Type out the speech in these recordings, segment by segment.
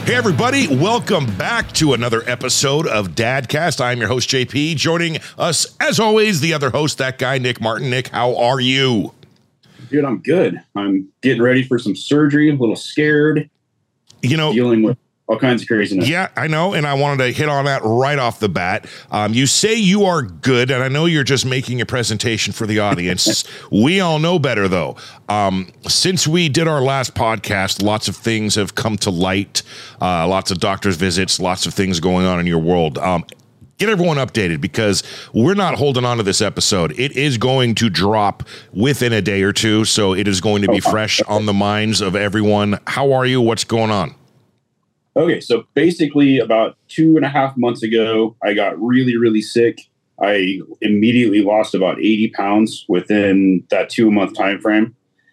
Hey, everybody. Welcome back to another episode of Dadcast. I'm your host, JP. Joining us, as always, the other host, that guy, Nick Martin. Nick, how are you? Dude, I'm good. I'm getting ready for some surgery, a little scared. Dealing with all kinds of craziness. Yeah, I know, and I wanted to hit on that right off the bat. You say you are good, and I know you're just making a presentation for the audience. We all know better, though. Since we did our last podcast, lots of things have come to light, lots of doctor's visits, lots of things going on in your world. Get everyone updated, because we're not holding on to this episode. It is going to drop within a day or two, so it is going to be fresh on the minds of everyone. How are you? What's going on? Okay, so basically about 2.5 months ago, I got really, really sick. I immediately lost about 80 pounds within that 2-month time frame.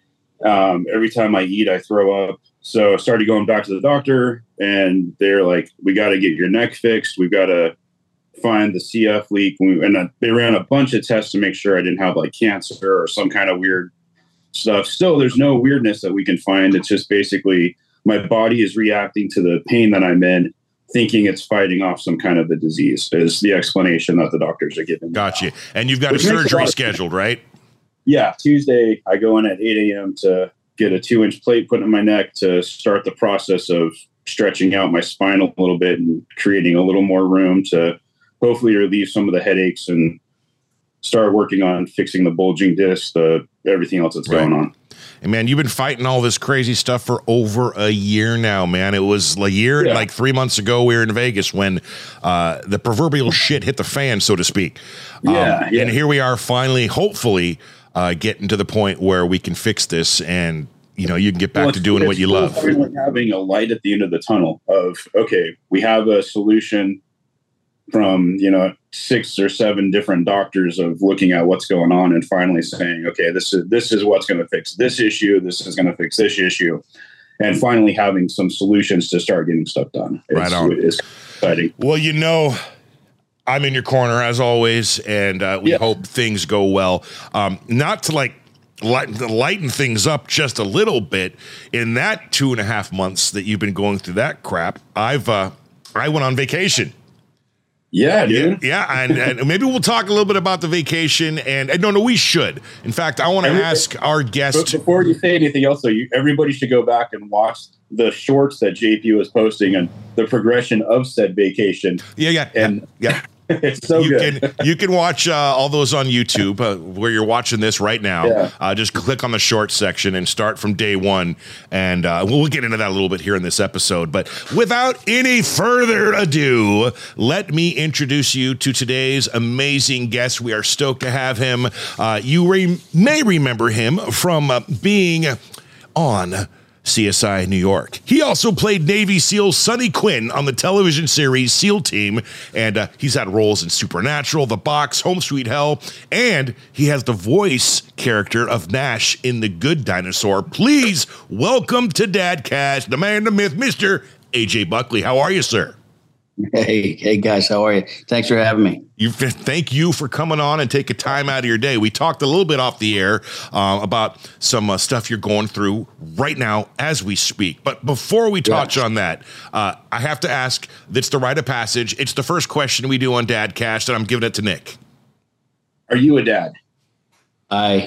Every time I eat, I throw up. So I started going back to the doctor, and they're like, we got to get your neck fixed. We've got to find the CF leak. And they ran a bunch of tests to make sure I didn't have like cancer or some kind of weird stuff. Still, there's no weirdness that we can find. It's just basically my body is reacting to the pain that I'm in, thinking it's fighting off some kind of a disease, is the explanation that the doctors are giving. Gotcha. And you've got a surgery scheduled, right? Yeah. Tuesday, I go in at 8 a.m. to get a 2-inch plate put in my neck to start the process of stretching out my spine a little bit and creating a little more room to hopefully relieve some of the headaches and start working on fixing the bulging disc, everything else that's going on. And man, you've been fighting all this crazy stuff for over a year now, man. It was a year, like 3 months ago, we were in Vegas when the proverbial shit hit the fan, so to speak. And here we are finally, hopefully, getting to the point where we can fix this and, you can get back to doing what you love. Having a light at the end of the tunnel of, okay, we have a solution from 6 or 7 different doctors of looking at what's going on and finally saying, okay, this is what's going to fix this issue. This is going to fix this issue, and finally having some solutions to start getting stuff done. Right on. It is exciting. Well, I'm in your corner as always, and we hope things go well. Not to lighten things up just a little bit. In that 2.5 months that you've been going through that crap, I went on vacation. Yeah, dude. Yeah, and maybe we'll talk a little bit about the vacation. And no, we should. In fact, I want to ask our guest. Before you say anything else, though, everybody should go back and watch the shorts that JP was posting and the progression of said vacation. Yeah. It's so good. You can watch all those on YouTube where you're watching this right now. Yeah. Just click on the shorts section and start from day one. And we'll get into that a little bit here in this episode. But without any further ado, let me introduce you to today's amazing guest. We are stoked to have him. You may remember him from being on CSI New York. He also played Navy SEAL Sonny Quinn on the television series SEAL Team, and he's had roles in Supernatural, The Box, Home Sweet Hell, and he has the voice character of Nash in The Good Dinosaur. Please welcome to Dadcast, the man, the myth, Mr. AJ Buckley. How are you, sir? Hey guys, how are you? Thanks for having me. Thank you for coming on and taking time out of your day. We talked a little bit off the air about some stuff you're going through right now as we speak. But before we touch on that, I have to ask, that's the rite of passage. It's the first question we do on Dadcast, and I'm giving it to Nick. Are you a dad? I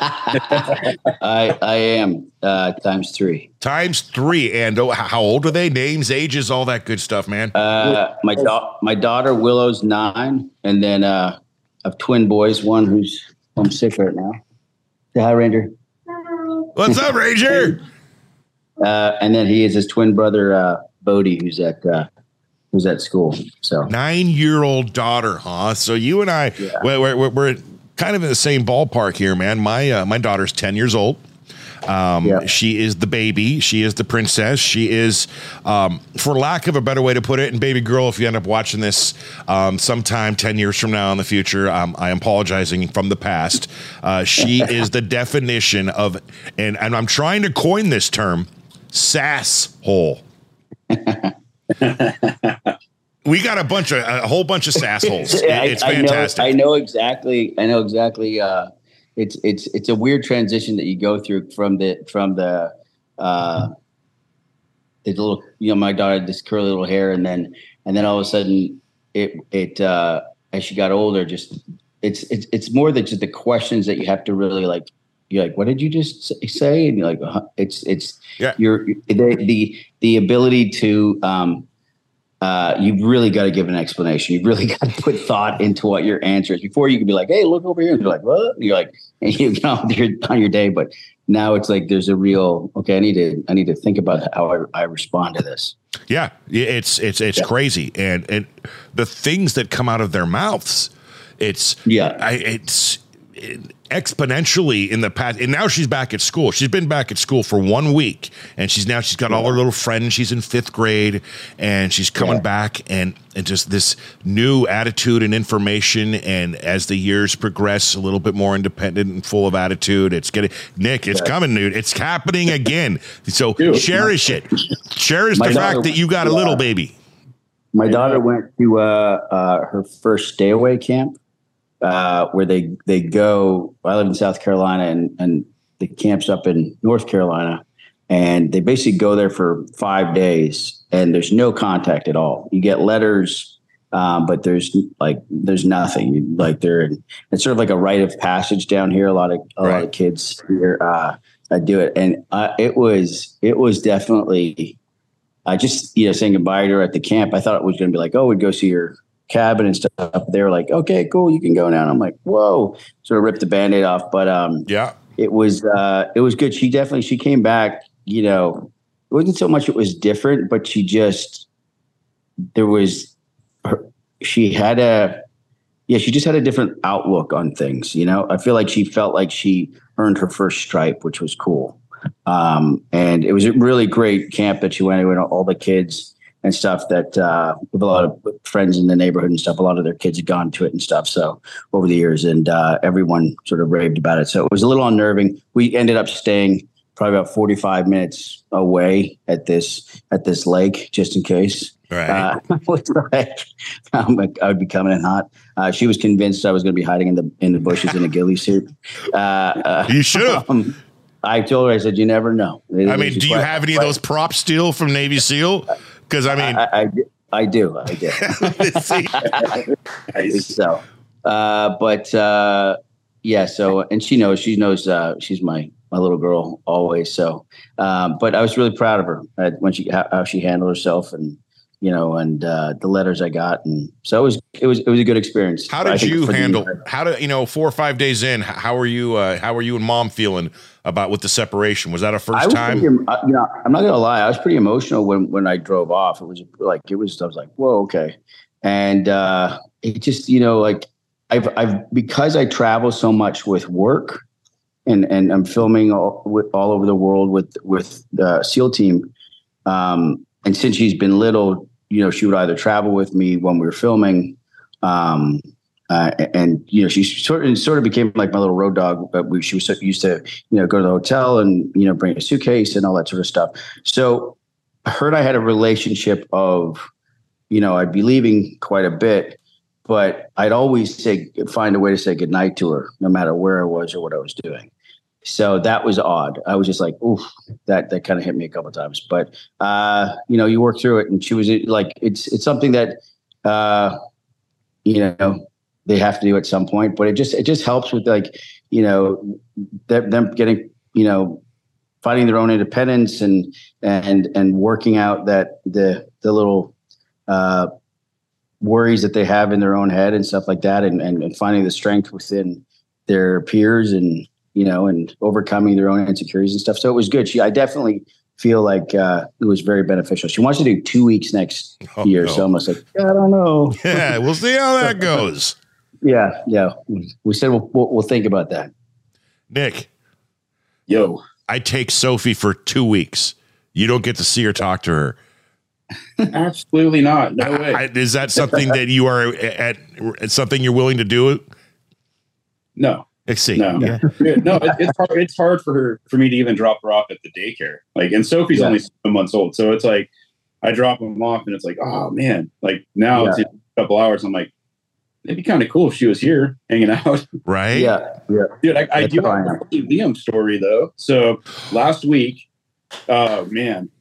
am times 3. Times 3. And how old are they? Names, ages, all that good stuff, man. My daughter Willow's 9, and then I have twin boys. One who's home sick right now. Say hi, Ranger. What's up, Ranger? And then he is his twin brother Bodie, who's at school. So 9-year-old daughter, huh? So you and I, we're kind of in the same ballpark here, man. My daughter's 10 years old. She is the baby. She is the princess. She is, for lack of a better way to put it, and baby girl, if you end up watching this sometime 10 years from now in the future, I am apologizing from the past. She is the definition of, and I'm trying to coin this term, sass hole. We got a whole bunch of sassholes. It's fantastic. I know exactly. It's a weird transition that you go through from the the little, my daughter had this curly little hair, and then all of a sudden as she got older, just it's more than just the questions that you have to really like. You're like, what did you just say? And you're like, it's the ability to you've really got to give an explanation. You've really got to put thought into what your answer is before you can be like, hey, look over here. And you're like, what? And you're like, and you get on your day. But now it's like there's a real, okay, I need to think about how I respond to this. Yeah, it's crazy. And the things that come out of their mouths, it's exponentially in the past. And now she's back at school. She's been back at school for 1 week, and she's got all her little friends. She's in 5th grade, and she's coming back and just this new attitude and information. And as the years progress, a little bit more independent and full of attitude. It's coming, dude. It's happening again. So cherish it. Cherish the fact that you got a little baby. My daughter went to her first stay away camp. Where they go. I live in South Carolina, and the camp's up in North Carolina, and they basically go there for 5 days, and there's no contact at all. You get letters, but there's nothing. It's sort of like a rite of passage down here. A lot of kids here do it, and it was definitely just saying goodbye to her at the camp. I thought it was going to be like, oh, we'd go see her cabin and stuff. They were like, okay, cool, you can go now. And I'm like, whoa, sort of ripped the Band-Aid off. But it was good. She came back, it wasn't so much it was different, but she just had a different outlook on things. I feel like she felt like she earned her first stripe, which was cool. And it was a really great camp that she went to, and all the kids and stuff that with a lot of friends in the neighborhood and stuff, a lot of their kids had gone to it and stuff. So over the years, and everyone sort of raved about it. So it was a little unnerving. We ended up staying probably about 45 minutes away at this lake, just in case. Right. I would be coming in hot. She was convinced I was going to be hiding in the bushes in a ghillie suit. You should have. I told her, I said, you never know. Do you have any of those props still from Navy SEAL? Because I do. So, So, and she knows she's my little girl always. So, but I was really proud of her when how she handled herself, and the letters I got, and so it was a good experience. How did you handle? 4 or 5 days in? How are you and Mom feeling with the separation? Was that a first time? I'm not gonna lie. I was pretty emotional when I drove off. I was like, whoa, okay. And it just, I've because I travel so much with work, and I'm filming all over the world with the SEAL team. And since she's been little, she would either travel with me when we were filming, and she sort of became like my little road dog. But she was used to go to the hotel and bring a suitcase and all that sort of stuff. So her and I had a relationship of I'd be leaving quite a bit, but I'd always find a way to say goodnight to her, no matter where I was or what I was doing. So that was odd. I was just like, oof, that kind of hit me a couple of times. But you work through it, and she was like, it's something that they have to do at some point. But it just helps with them getting finding their own independence and working out that the little worries that they have in their own head and stuff like that, and finding the strength within their peers and overcoming their own insecurities and stuff. So it was good. I definitely feel like it was very beneficial. She wants to do 2 weeks next year. No. So I'm like, I don't know. Yeah, we'll see how that goes. Yeah. We said we'll think about that. Nick. Yo. I take Sophie for 2 weeks. You don't get to see her, talk to her. Absolutely not. No way. Is that something that you are something you're willing to do? No. Let's see. No, yeah. No, it's hard for me to even drop her off at the daycare. And Sophie's only 7 months old, so it's like I drop them off, and it's like, oh man, now it's a couple hours. I'm like, it'd be kind of cool if she was here hanging out, right? Yeah. Dude, I do want to tell Liam's story though. So last week, oh man,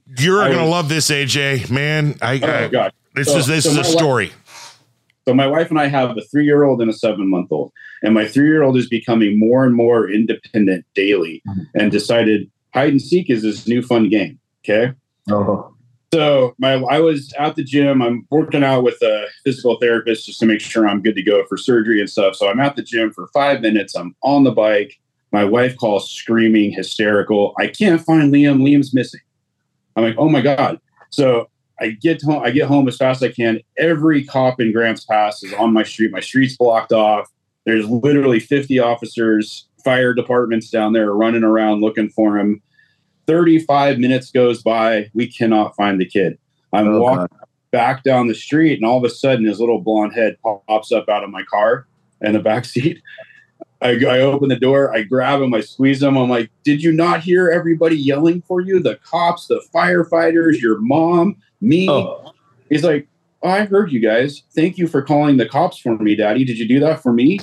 You're going to love this, AJ, man. God. This is a story. So my wife and I have a 3-year-old and a 7-month-old, and my 3-year-old is becoming more and more independent daily, and decided hide and seek is this new fun game. Okay. Oh. So I was at the gym. I'm working out with a physical therapist just to make sure I'm good to go for surgery and stuff. So I'm at the gym for 5 minutes. I'm on the bike. My wife calls screaming, hysterical. I can't find Liam. Liam's missing. I'm like, oh my God. So I get home as fast as I can. Every cop in Grants Pass is on my street. My street's blocked off. There's literally 50 officers, fire departments down there running around looking for him. 35 minutes goes by. We cannot find the kid. I'm walking back down the street, and all of a sudden his little blonde head pops up out of my car in the back seat. I open the door, I grab him, I squeeze him. I'm like, did you not hear everybody yelling for you? The cops, the firefighters, your mom, me. Oh. He's like, oh, I heard you guys. Thank you for calling the cops for me, Daddy. Did you do that for me?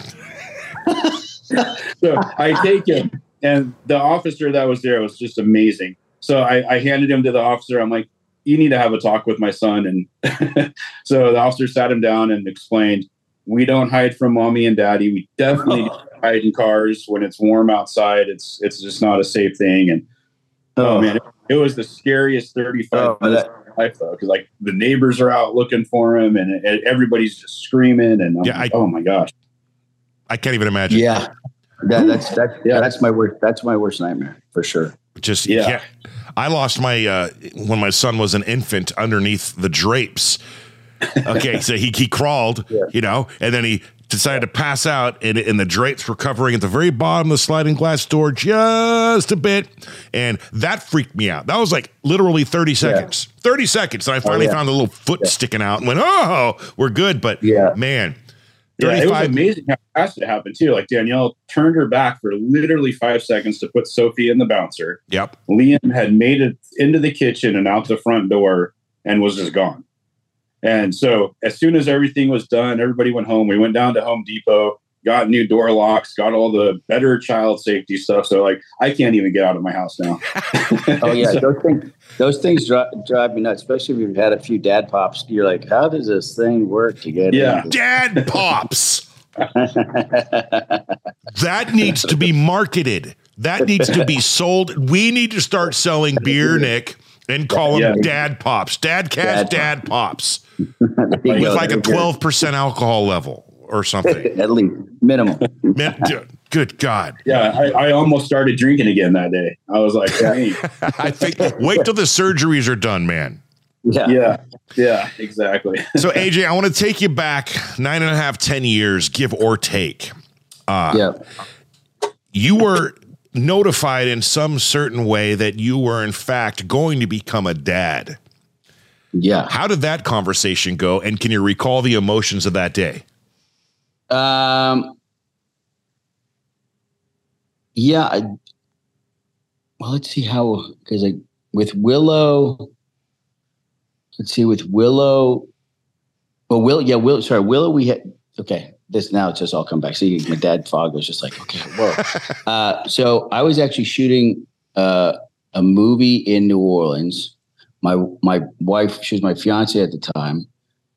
So I take him, and the officer that was there was just amazing. So I handed him to the officer. I'm like, you need to have a talk with my son. And so the officer sat him down and explained, we don't hide from mommy and daddy. We definitely hide in cars when it's warm outside. It's just not a safe thing. And oh man, it was the scariest 35 minutes of my life though, because like the neighbors are out looking for him, and everybody's just screaming. And oh my gosh, I can't even imagine. Yeah, that's my worst. That's my worst nightmare for sure. Yeah. I lost my when my son was an infant underneath the drapes. Okay, so he crawled, and then he decided to pass out, and the drapes were covering at the very bottom of the sliding glass door just a bit, and that freaked me out. That was like literally 30 seconds. 30 seconds, and I finally found a little foot sticking out and went, oh, we're good. But man, 35. It was amazing how fast it happened too. Like Danielle turned her back for literally 5 seconds to put Sophie in the bouncer. Yep. Liam had made it into the kitchen and out the front door and was just gone. And so as soon as everything was done, everybody went home. We went down to Home Depot, got new door locks, got all the better child safety stuff. So like, I can't even get out of my house now. Oh yeah. Those things drive me nuts, especially if you've had a few dad pops. You're like, how does this thing work to get in? Dad pops. That needs to be marketed. That needs to be sold. We need to start selling beer, Nick, and call them Dad Pops. Dad Cash Dad Pops. With like a 12% alcohol level or something. At least. Minimum. Good God. Yeah, I almost started drinking again that day. I was like, hey. I think, wait till the surgeries are done, man. Yeah, exactly. So, AJ, I want to take you back 9.5, 10 years, give or take. You were notified in some certain way that you were, in fact, going to become a dad. Yeah. How did that conversation go? And can you recall the emotions of that day? Yeah. Well, let's see how, because with Willow, Willow, we had, okay, this now it's just all come back. See, my dad fog was just like, okay, whoa. So I was actually shooting a movie in New Orleans. My wife, she was my fiance at the time.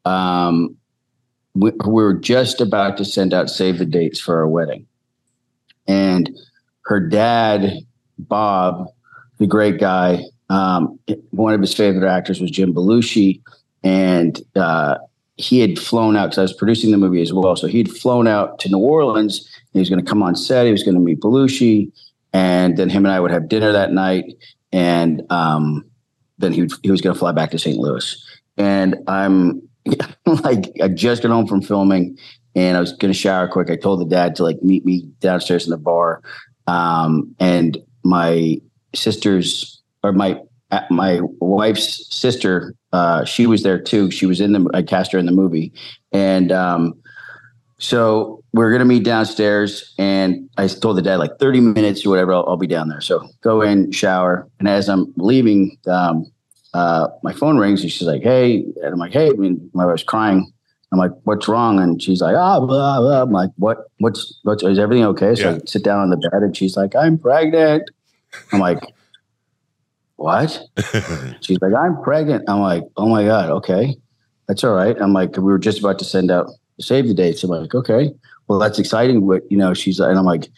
We were just about to send out save the dates for our wedding. And her dad, Bob, the great guy, one of his favorite actors was Jim Belushi. And he had flown out because I was producing the movie as well. So he'd flown out to New Orleans. He was going to come on set. He was going to meet Belushi. And then him and I would have dinner that night. And then he was going to fly back to St. Louis. And I'm like, I just got home from filming and I was going to shower quick. I told the dad to like meet me downstairs in the bar. And my sister's, or my wife's sister, she was there too. She was I cast her in the movie. And so we're going to meet downstairs. And I told the dad like 30 minutes or whatever, I'll be down there. So go in, shower. And as I'm leaving, my phone rings and she's like, hey. And I'm like, hey, my wife's crying. I'm like, what's wrong? And she's like, blah, blah. I'm like, what's, is everything okay? So I sit down on the bed and she's like, I'm pregnant. I'm like, what? She's like, I'm pregnant. I'm like, oh my God. Okay. That's all right. I'm like, we were just about to send out the save the dates. I'm like, okay, well, that's exciting. But she's like, and I'm like,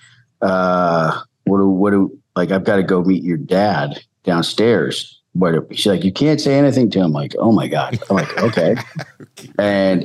like, I've got to go meet your dad downstairs. She's like, you can't say anything to him. I'm like, oh my God. I'm like, okay. And,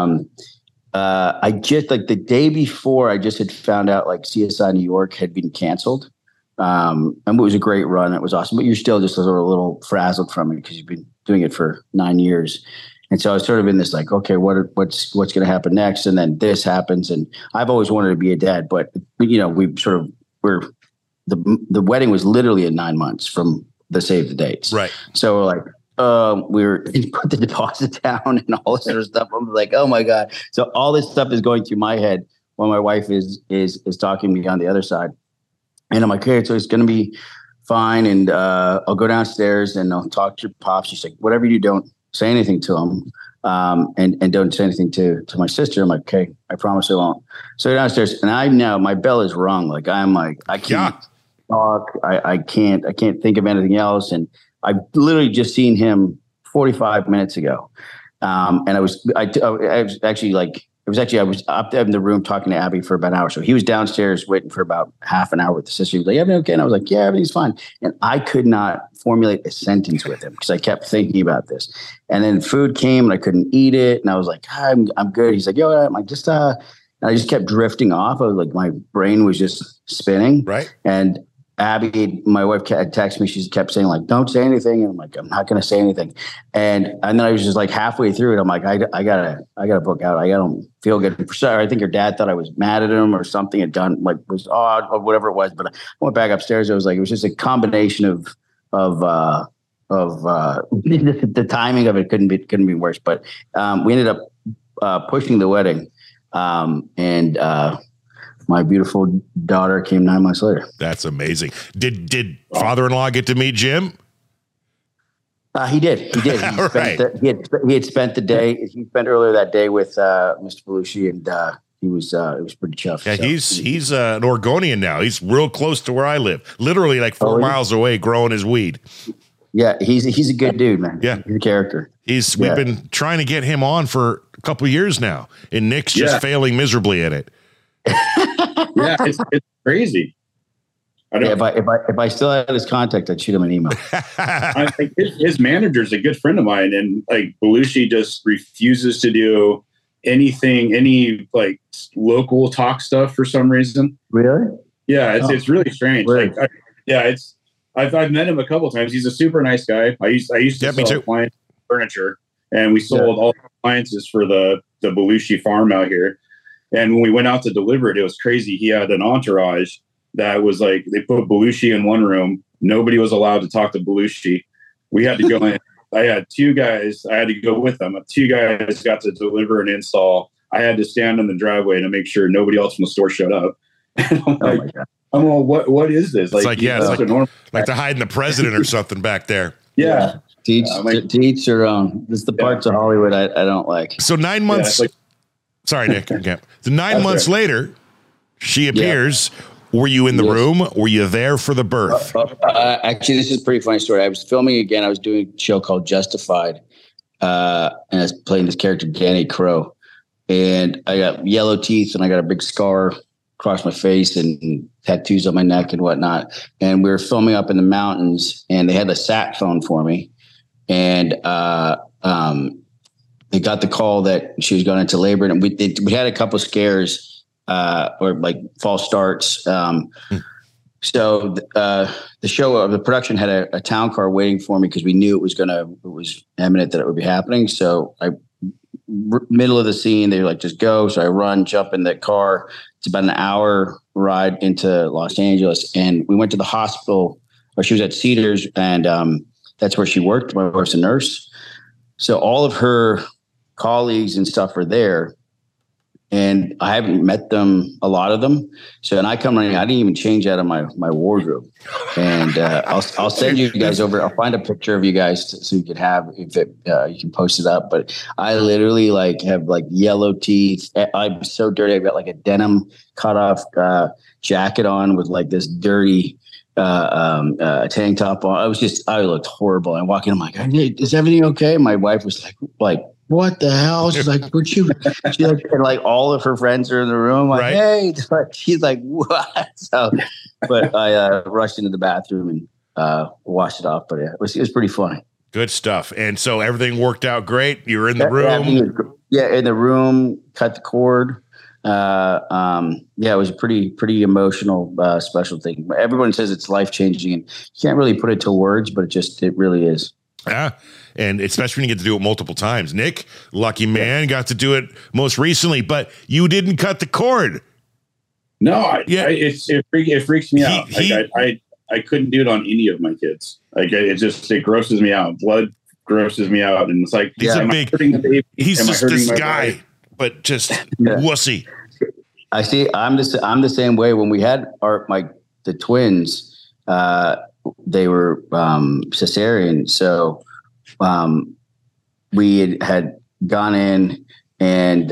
I just like the day before I just had found out like CSI New York had been canceled. And it was a great run. It was awesome, but you're still just a little frazzled from it because you've been doing it for 9 years. And so I was sort of in this like, okay, what's going to happen next? And then this happens. And I've always wanted to be a dad, but the wedding was literally at 9 months from the save the dates. Right. So we're like, we put the deposit down and all this sort of stuff. I'm like, oh my God. So all this stuff is going through my head while my wife is talking to me on the other side. And I'm like, okay, so it's going to be fine. And I'll go downstairs and I'll talk to your pops. She's like, whatever you do, don't say anything to him. And don't say anything to my sister. I'm like, okay, I promise I won't. So downstairs, and I know my bell is rung. Like I'm like, I can't talk. I can't think of anything else. And I've literally just seen him 45 minutes ago. And I was up in the room talking to Abby for about an hour. So he was downstairs waiting for about half an hour with the sister. He was like, everything okay? And I was like, yeah, everything's fine. And I could not formulate a sentence with him because I kept thinking about this. And then food came and I couldn't eat it. And I was like, I'm good. He's like, yo, I'm like, and I just kept drifting off. I was like, my brain was just spinning. Right. And Abby, my wife, texted me. She kept saying like, "Don't say anything." And I'm like, "I'm not going to say anything." And then I was just like halfway through it. I'm like, I gotta book out. I don't feel good. I think her dad thought I was mad at him or something had done like was odd or whatever it was. But I went back upstairs. It was just a combination of the timing of it couldn't be worse. But we ended up pushing the wedding, and my beautiful daughter came 9 months later. That's amazing. Did father-in-law get to meet Jim? He did. He had spent the day. He spent earlier that day with Mr. Belushi, and it was pretty chuffed. Yeah, so. he's an Oregonian now. He's real close to where I live. Literally like 4 miles away, growing his weed. Yeah, he's a good dude, man. Yeah, he's a character. We've been trying to get him on for a couple of years now, and Nick's just failing miserably at it. Yeah, it's crazy. If I still had his contact, I'd shoot him an email. I think his manager's a good friend of mine, and like Belushi just refuses to do any like local talk stuff for some reason. Really? Yeah, it's really strange. Really? Like, I've met him a couple times. He's a super nice guy. I used to sell appliance furniture, and we sold all the appliances for the Belushi farm out here. And when we went out to deliver it, it was crazy. He had an entourage that was like, they put Belushi in one room. Nobody was allowed to talk to Belushi. We had to go in. I had 2 guys. I had to go with them. 2 guys got to deliver and install. I had to stand in the driveway to make sure nobody else from the store showed up. And I'm like, what is this? It's like to hide the president or something back there. Yeah. To each their own. This is the parts of Hollywood I don't like. So 9 months. Sorry, Nick. Okay. So 9 months later, she appears. Yeah. Were you in the room? Were you there for the birth? Actually, this is a pretty funny story. I was filming again. I was doing a show called Justified, and I was playing this character, Danny Crow. And I got yellow teeth, and I got a big scar across my face and tattoos on my neck and whatnot. And we were filming up in the mountains, and they had a sat phone for me. And they got the call that she was going into labor, and we had a couple of scares or like false starts. So the production had a town car waiting for me because we knew it was imminent that it would be happening. So middle of the scene, they were like, just go. So I run, jump in that car. It's about an hour ride into Los Angeles, and we went to the hospital, or she was at Cedars, and that's where she worked. My wife's a nurse. So all of her colleagues and stuff are there, and I haven't met them, a lot of them. So, and I come running, I didn't even change out of my wardrobe, and I'll send you guys over. I'll find a picture of you guys so you can have, you can post it up. But I literally have yellow teeth. I'm so dirty. I've got like a denim cut off jacket on with like this dirty a tank top on. I looked horrible. I walk in, I'm like, hey, is everything okay? My wife was like, what the hell? She's like, would you? She and like all of her friends are in the room. Like, hey, she's like, what? So, but I rushed into the bathroom and washed it off. But yeah, it was pretty funny. Good stuff. And so everything worked out great. You were in the room. In the room. Cut the cord. It was a pretty emotional, special thing. Everyone says it's life changing, and you can't really put it to words, but it really is. Yeah. And especially when you get to do it multiple times. Nick, lucky man, got to do it most recently, but you didn't cut the cord. No, it freaks me out. I couldn't do it on any of my kids. Like it grosses me out. Blood grosses me out, and it's like he's just this guy, wife? But just wussy. I see. I'm the same way. When we had the twins, they were cesarean, so we had gone in, and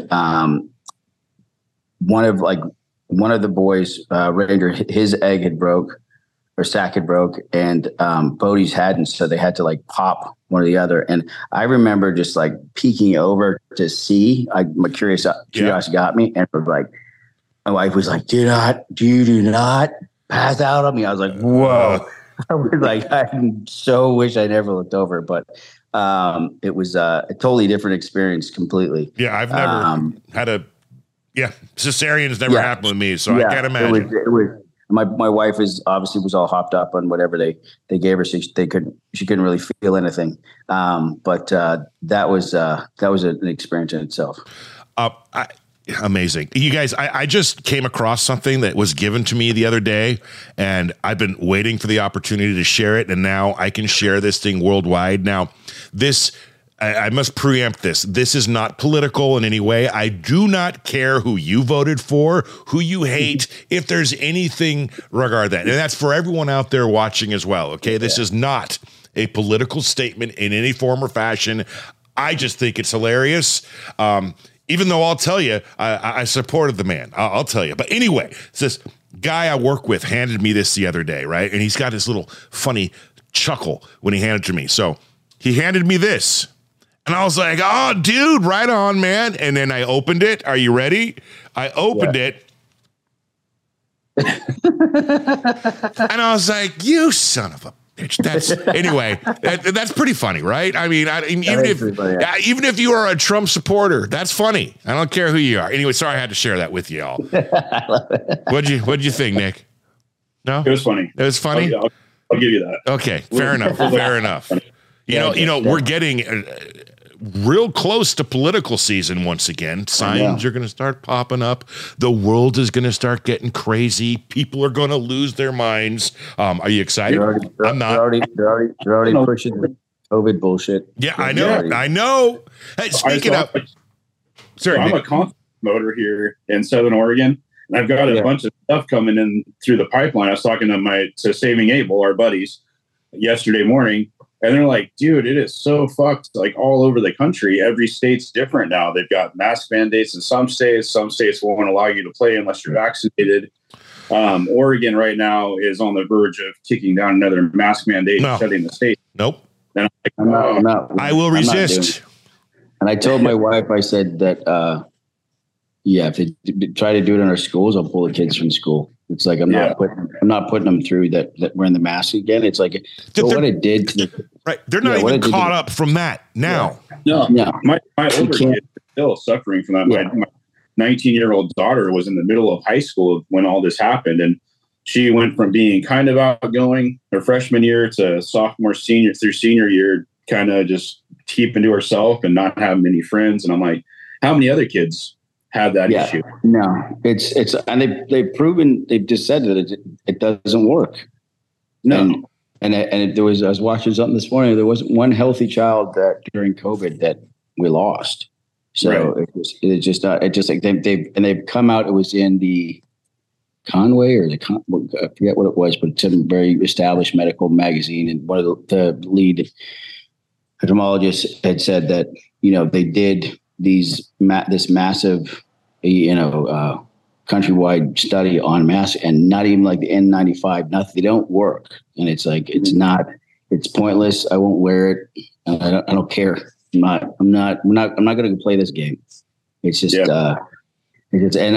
one of the boys, Ranger, his egg had broke. Or sack had broke, and Bodie's hadn't, so they had to like pop one or the other. And I remember just like peeking over to see. My curiosity got me, and my wife was like, "Do not pass out on me." I was like, "Whoa!" I was like, I so wish I never looked over, but it was a totally different experience completely. Yeah, I've never had a cesarean's never happened with me, so I can't imagine. It was. My wife was all hopped up on whatever they gave her. So she couldn't really feel anything. But that was an experience in itself. Amazing. You guys, I just came across something that was given to me the other day, and I've been waiting for the opportunity to share it. And now I can share this thing worldwide. Now I must preempt this. This is not political in any way. I do not care who you voted for, who you hate, if there's anything regarding that. And that's for everyone out there watching as well, okay? This is not a political statement in any form or fashion. I just think it's hilarious. Even though I'll tell you, I supported the man. I'll tell you. But anyway, this guy I work with handed me this the other day, right? And he's got this little funny chuckle when he handed it to me. So he handed me this. And I was like, oh, dude, right on, man. And then I opened it. Are you ready? I opened it. And I was like, you son of a bitch. Anyway, that's pretty funny, right? I mean, even if you are a Trump supporter, that's funny. I don't care who you are. Anyway, sorry I had to share that with you all. I love it. What'd you think, Nick? No? It was funny. It was funny? I'll give you that. Okay, fair enough. Fair enough. You know, we're getting real close to political season once again. Signs are going to start popping up. The world is going to start getting crazy. People are going to lose their minds. Are you excited? I'm not. They're already pushing the COVID bullshit. Yeah, I know. Hey, speaking of, sorry, I'm a content promoter here in Southern Oregon, and I've got a bunch of stuff coming in through the pipeline. I was talking to Saving Abel, our buddies, yesterday morning. And they're like, dude, it is so fucked, like all over the country. Every state's different now. They've got mask mandates in some states. Some states won't allow you to play unless you're vaccinated. Oregon right now is on the verge of kicking down another mask mandate and shutting the state. Nope. And I'm like, I will resist. And I told my wife, I said that, if they try to do it in our schools, I'll pull the kids from school. It's like I'm not putting them through that wearing the mask again. It's like what it did to the, right. They're not even caught up from that now. Yeah. No. My older kid is still suffering from that. Yeah. My 19-year-old daughter was in the middle of high school when all this happened, and she went from being kind of outgoing her freshman year to sophomore, senior through senior year, kind of just keeping to herself and not having many friends. And I'm like, how many other kids have that issue? No, it's and they've just said that it doesn't work. No. And I was watching something this morning. There wasn't one healthy child that during COVID that we lost. So it's just like they've come out. It was in the Conway I forget what it was, but some very established medical magazine. And one of the lead epidemiologists had said that, they did this massive, countrywide study on masks, and not even like the N95, nothing. They don't work. And it's like, it's pointless. I won't wear it. I don't care. I'm not going to play this game. It's just, and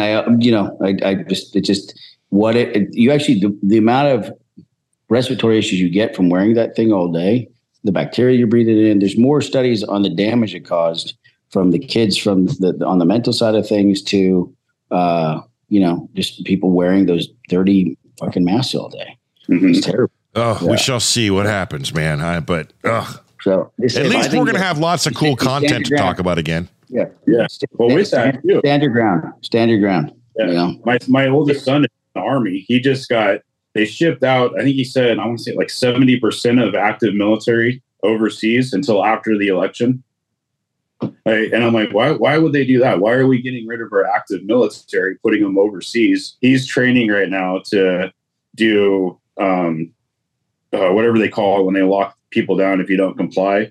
the amount of respiratory issues you get from wearing that thing all day, the bacteria you're breathing in, there's more studies on the damage it caused from the kids, on the mental side of things to, just people wearing those dirty fucking masks all day. Mm-hmm. It's terrible. Oh, we shall see what happens, man. So at least we're going to have lots of cool content to talk about again. Yeah. Well, with that, stand your ground. Yeah. My oldest son is in the Army. They shipped out, I think he said, I want to say like 70% of active military overseas until after the election. And I'm like, why would they do that? Why are we getting rid of our active military, putting them overseas? He's training right now to do whatever they call it when they lock people down if you don't comply.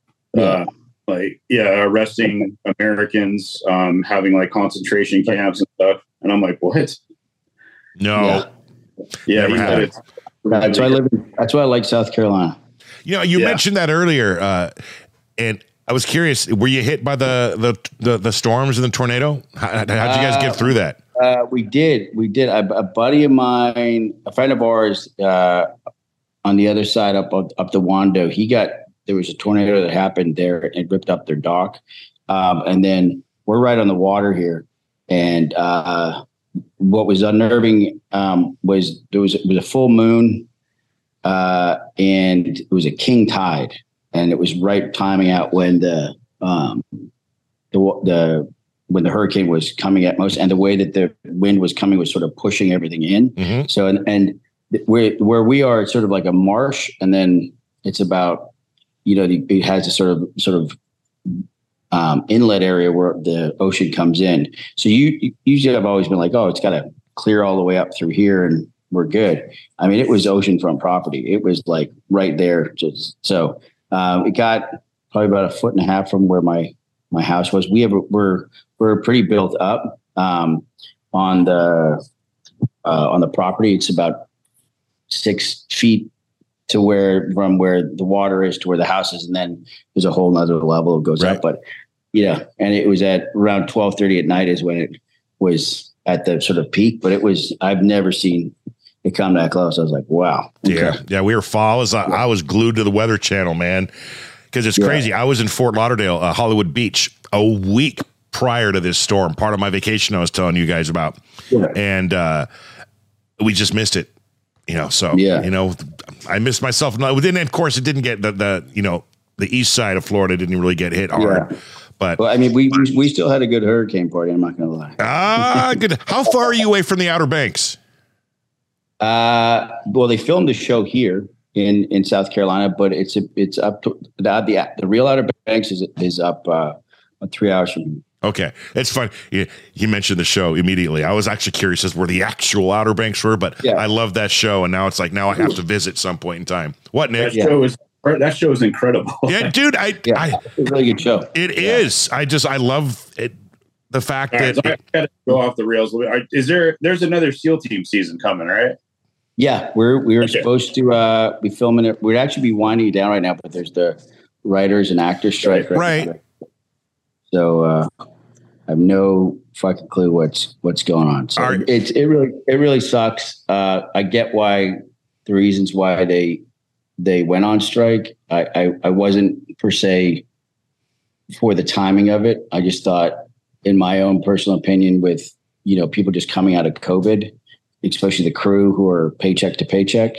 Arresting Americans, having like concentration camps and stuff. And I'm like, what? No. Yeah. That's why I like South Carolina. You mentioned that earlier, and I was curious, were you hit by the storms and the tornado? How'd you guys get through that? We did. A buddy of mine, a friend of ours, on the other side up the Wando, there was a tornado that happened there and ripped up their dock. And then we're right on the water here. And what was unnerving was it was a full moon, and it was a king tide, and it was right timing out when when the hurricane was coming at most, and the way that the wind was coming was sort of pushing everything in. Mm-hmm. So and where we are, it's sort of like a marsh, and then it's about it has a sort of inlet area where the ocean comes in. So usually I've always been like, oh, it's got to clear all the way up through here and we're good. I mean, it was oceanfront property. It was like right there. It got probably about 1.5 feet from where my house was. We're pretty built up on the property. It's about 6 feet from where the water is to where the house is, and then there's a whole nother level that goes up. But and it was at around 12:30 at night is when it was at the sort of peak. But I've never seen it come that close. I was like, wow. Okay. Yeah. We were I was glued to the Weather Channel, man, because it's crazy. I was in Fort Lauderdale, Hollywood Beach, a week prior to this storm, part of my vacation I was telling you guys about, and we just missed it. I missed myself. Within, of course, it didn't get the east side of Florida didn't really get hit hard. Yeah. But I mean, we still had a good hurricane party. I'm not going to lie. Good. How far are you away from the Outer Banks? Well, they filmed the show here in South Carolina, but it's up to the real Outer Banks is up 3 hours from here. Okay. It's fun. You mentioned the show immediately. I was actually curious as where the actual Outer Banks were, but I love that show. And now it's like, now I have to visit some point in time. What, Nick? That show is incredible. Yeah, dude. It's a really good show. It is. I love it. The fact that so I gotta go off the rails. There's another SEAL Team season coming, right? Yeah, we were supposed to be filming it. We'd actually be winding it down right now, but there's the writers and actors strike. Right. So I have no fucking clue what's going on. So it really sucks. I get why the reasons why they went on strike. I wasn't per se for the timing of it. I just thought, in my own personal opinion, with people just coming out of COVID, especially the crew who are paycheck to paycheck,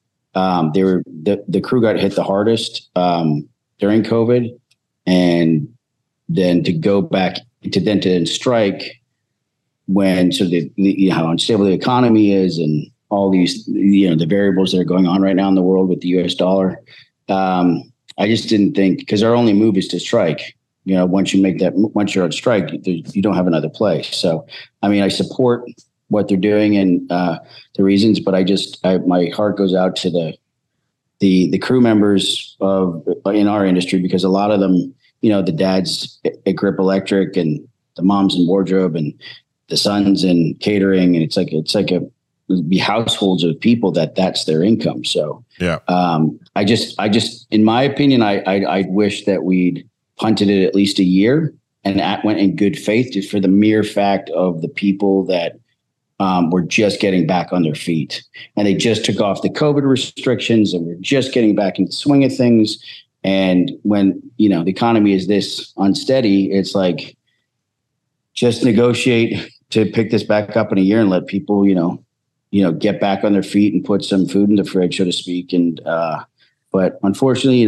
the crew got hit the hardest during COVID, and then to go back to strike when sort of how unstable the economy is and all these the variables that are going on right now in the world with the US dollar. I just didn't think, because our only move is to strike. Once you're on strike, you don't have another place. So, I mean, I support what they're doing and the reasons, but my heart goes out to the crew members in our industry, because a lot of them, the dads at Grip Electric and the moms in Wardrobe, and the sons in catering, and it's like be households of people that's their income. So yeah, I just, in my opinion, I wish that we'd punted it at least a year and that went in good faith, just for the mere fact of the people that were just getting back on their feet, and they just took off the COVID restrictions and we're just getting back into the swing of things. And when, the economy is this unsteady, it's like, just negotiate to pick this back up in a year and let people, get back on their feet and put some food in the fridge, so to speak. And, but unfortunately,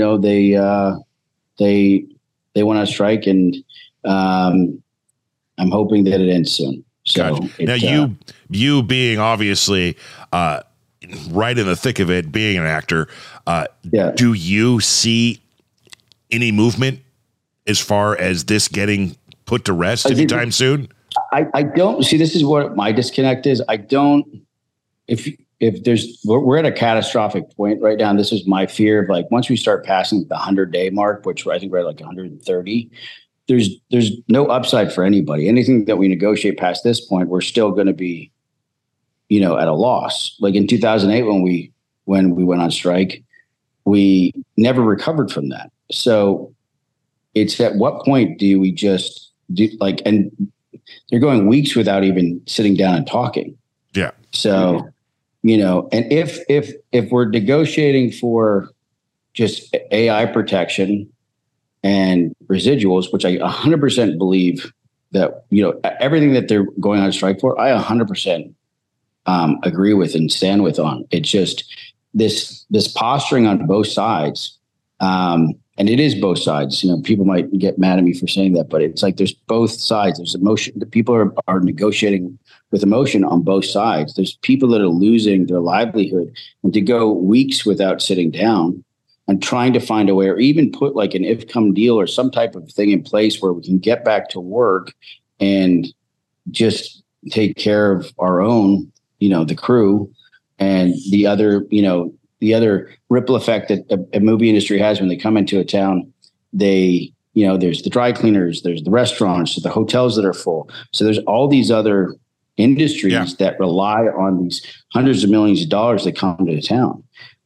they went on strike, and I'm hoping that it ends soon. So gotcha. Now you being obviously right in the thick of it, being an actor, do you see any movement as far as this getting put to rest anytime soon? I don't see. This is what my disconnect is. I don't. If we're at a catastrophic point right now, and this is my fear of, like, once we start passing the 100-day mark, which I think we're at like 130. There's no upside for anybody. Anything that we negotiate past this point, we're still going to be, at a loss. Like in 2008, when we went on strike, we never recovered from that. So it's, at what point do we just do, like, and they're going weeks without even sitting down and talking. Yeah. So, and if we're negotiating for just AI protection and residuals, which I 100% believe that, everything that they're going on strike for, I 100% agree with and stand with on. It's just this posturing on both sides. And it is both sides. People might get mad at me for saying that, but it's like, there's both sides. There's emotion. The people are negotiating with emotion on both sides. There's people that are losing their livelihood, and to go weeks without sitting down and trying to find a way, or even put like an if-come deal or some type of thing in place where we can get back to work and just take care of our own, the crew, and the other ripple effect that a movie industry has when they come into a town. They, there's the dry cleaners, there's the restaurants, the hotels that are full. So there's all these other industries that rely on these hundreds of millions of dollars that come to the town.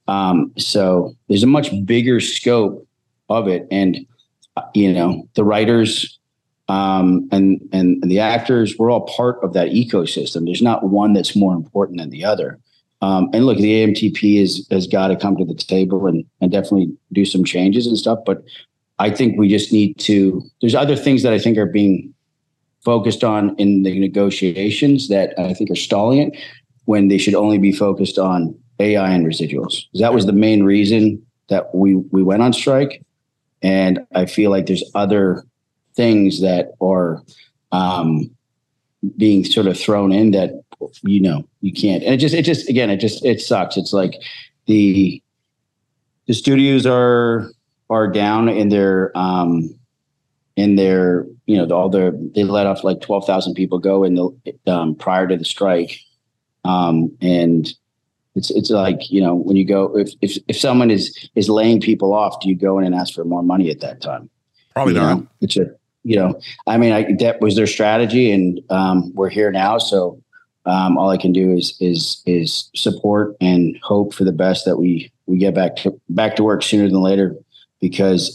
So there's a much bigger scope of it. And, the writers and the actors, we're all part of that ecosystem. There's not one that's more important than the other. And look, the AMTP has got to come to the table and definitely do some changes and stuff. But I think we just need to, there's other things that I think are being focused on in the negotiations that I think are stalling it, when they should only be focused on AI and residuals. That was the main reason that we went on strike. And I feel like there's other things that are being sort of thrown in that, you can't. And it sucks. It's like the studios are down in their they let off like 12,000 people go prior to the strike. And it's like, when you go, if someone is laying people off, do you go in and ask for more money at that time? Probably not. It's that was their strategy, and we're here now. So all I can do is support and hope for the best that we get back to work sooner than later, because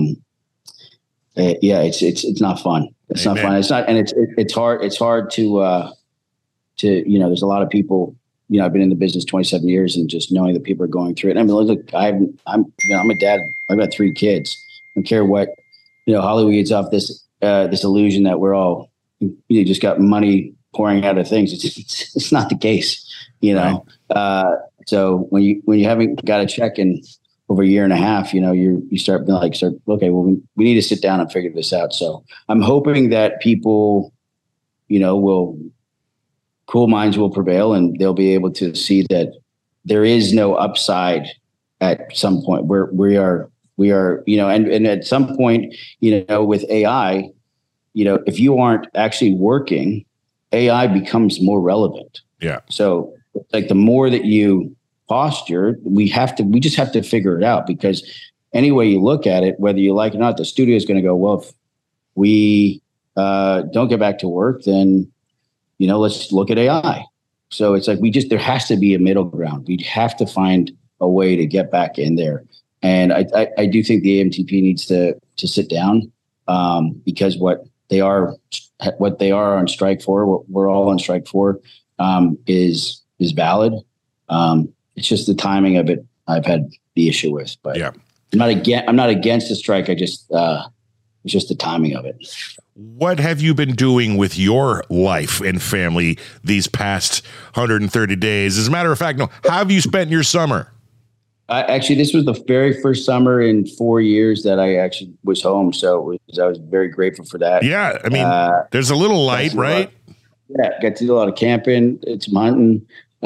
it's not fun. It's Amen. Not fun. It's not, and it's hard. It's hard to there's a lot of people. I've been in the business 27 years, and just knowing that people are going through it. I mean, look, I'm a dad. I've got 3 kids. I don't care what Hollywood gets off this illusion that we're all just got money pouring out of things. It's not the case, Right. So when you haven't got a check in over a year and a half, you start being like, okay, well, we need to sit down and figure this out. So I'm hoping that people, cool minds will prevail, and they'll be able to see that there is no upside at some point where we are, and at some point, with AI, if you aren't actually working, AI becomes more relevant. Yeah. So like the more that you posture, we just have to figure it out, because any way you look at it, whether you like it or not, the studio is going to go, well, if we don't get back to work, then let's look at AI. So it's like there has to be a middle ground. We have to find a way to get back in there. And I do think the AMTP needs to sit down because what they are on strike for, what we're all on strike for, is valid. It's just the timing of it I've had the issue with. But yeah. I'm not against the strike. It's just the timing of it. What have you been doing with your life and family these past 130 days? As a matter of fact, how have you spent your summer? Actually, this was the very first summer in 4 years that I actually was home. So I was very grateful for that. Yeah. I mean, there's a little light, right? Got to do a lot of camping, some hunting.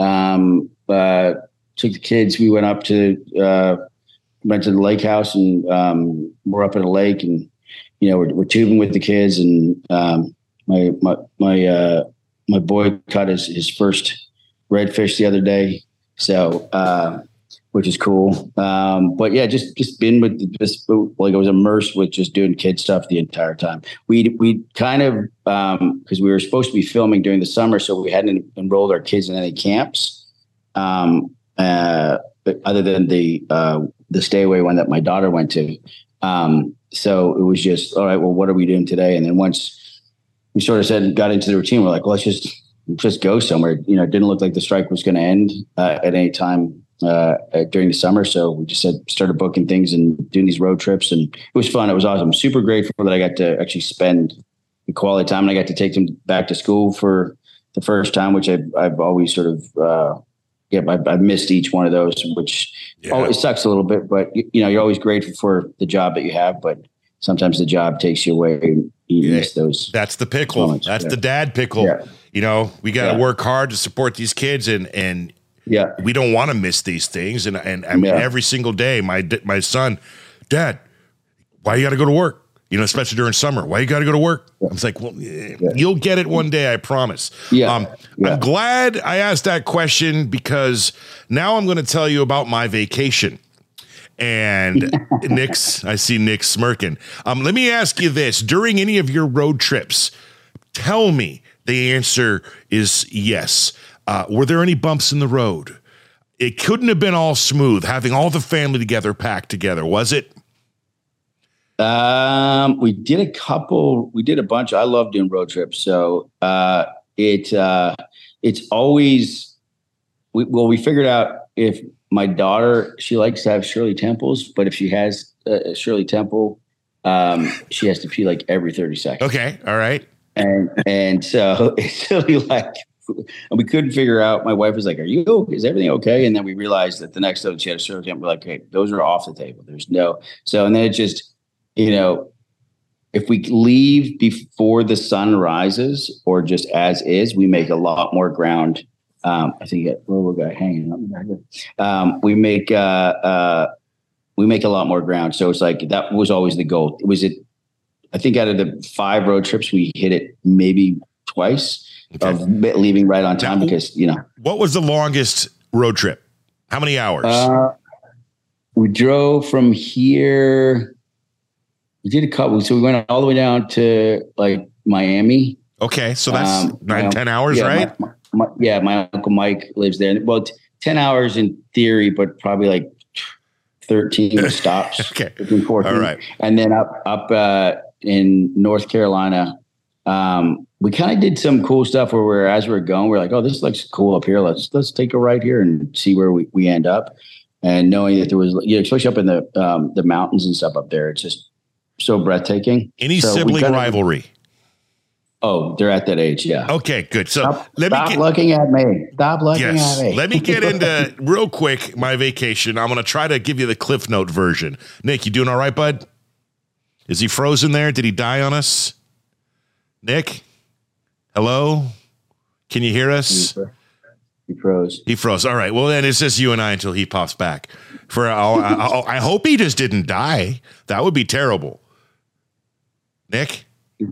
Took the kids. We went up to went to the lake house, and we're up at a lake, and we're tubing with the kids, and my boy caught his first redfish the other day, so which is cool. But yeah, just been with this, like I was immersed with just doing kid stuff the entire time. We kind of because we were supposed to be filming during the summer, so we hadn't enrolled our kids in any camps, but other than the stay away one that my daughter went to. So it was just, all right, well, what are we doing today? And then once we sort of got into the routine, we're like, well, let's just go somewhere. It didn't look like the strike was going to end at any time during the summer. So we just started booking things and doing these road trips, and it was fun. It was awesome. I'm super grateful that I got to actually spend the quality time, and I got to take them back to school for the first time, which I've always sort of, I've missed each one of those, which it sucks a little bit, but you're always grateful for the job that you have, but sometimes the job takes you away and you miss those. That's the pickle. Moments. That's the dad pickle. Yeah. We got to work hard to support these kids, and we don't want to miss these things. And I mean, every single day, my son, Dad, why you got to go to work? Especially during summer. Why you got to go to work? I was like, well, you'll get it one day, I promise. I'm glad I asked that question, because now I'm going to tell you about my vacation. And I see Nick smirking. Let me ask you this. During any of your road trips, tell me the answer is yes. Were there any bumps in the road? It couldn't have been all smooth, having all the family together, packed together, was it? We did a bunch. I love doing road trips. So, it's always, we figured out if my daughter, she likes to have Shirley Temples, but if she has a Shirley Temple, she has to pee like every 30 seconds. Okay. All right. And so it's really like, we couldn't figure out, my wife was like, is everything okay? And then we realized that the next time she had a Shirley Temple, we're like, hey, those are off the table. There's no, so, and then it just, if we leave before the sun rises or just as is, we make a lot more ground. I think a little guy hanging up back there. We make a lot more ground. So it's like, that was always the goal. I think out of the 5 road trips, we hit it maybe twice of leaving right on time, because, What was the longest road trip? How many hours? We drove from here. We did a couple. So we went all the way down to like Miami. Okay. So that's 9-10 hours, right? My Uncle Mike lives there. Well, 10 hours in theory, but probably like 13 stops. Okay. Between 14. All right. And then up in North Carolina, we kind of did some cool stuff where as we're going, we're like, oh, this looks cool up here. Let's take a right here and see where we end up. And knowing that there was, especially up in the mountains and stuff up there, it's just so breathtaking. Any sibling rivalry? Oh, they're at that age. Yeah. Okay, good. So stop looking at me. Stop looking at me. Let me get into real quick my vacation. I'm going to try to give you the Cliff Note version. Nick, you doing all right, bud? Is he frozen there? Did he die on us? Nick? Hello? Can you hear us? He froze. He froze. All right. Well, then it's just you and I until he pops back. I hope he just didn't die. That would be terrible. Nick?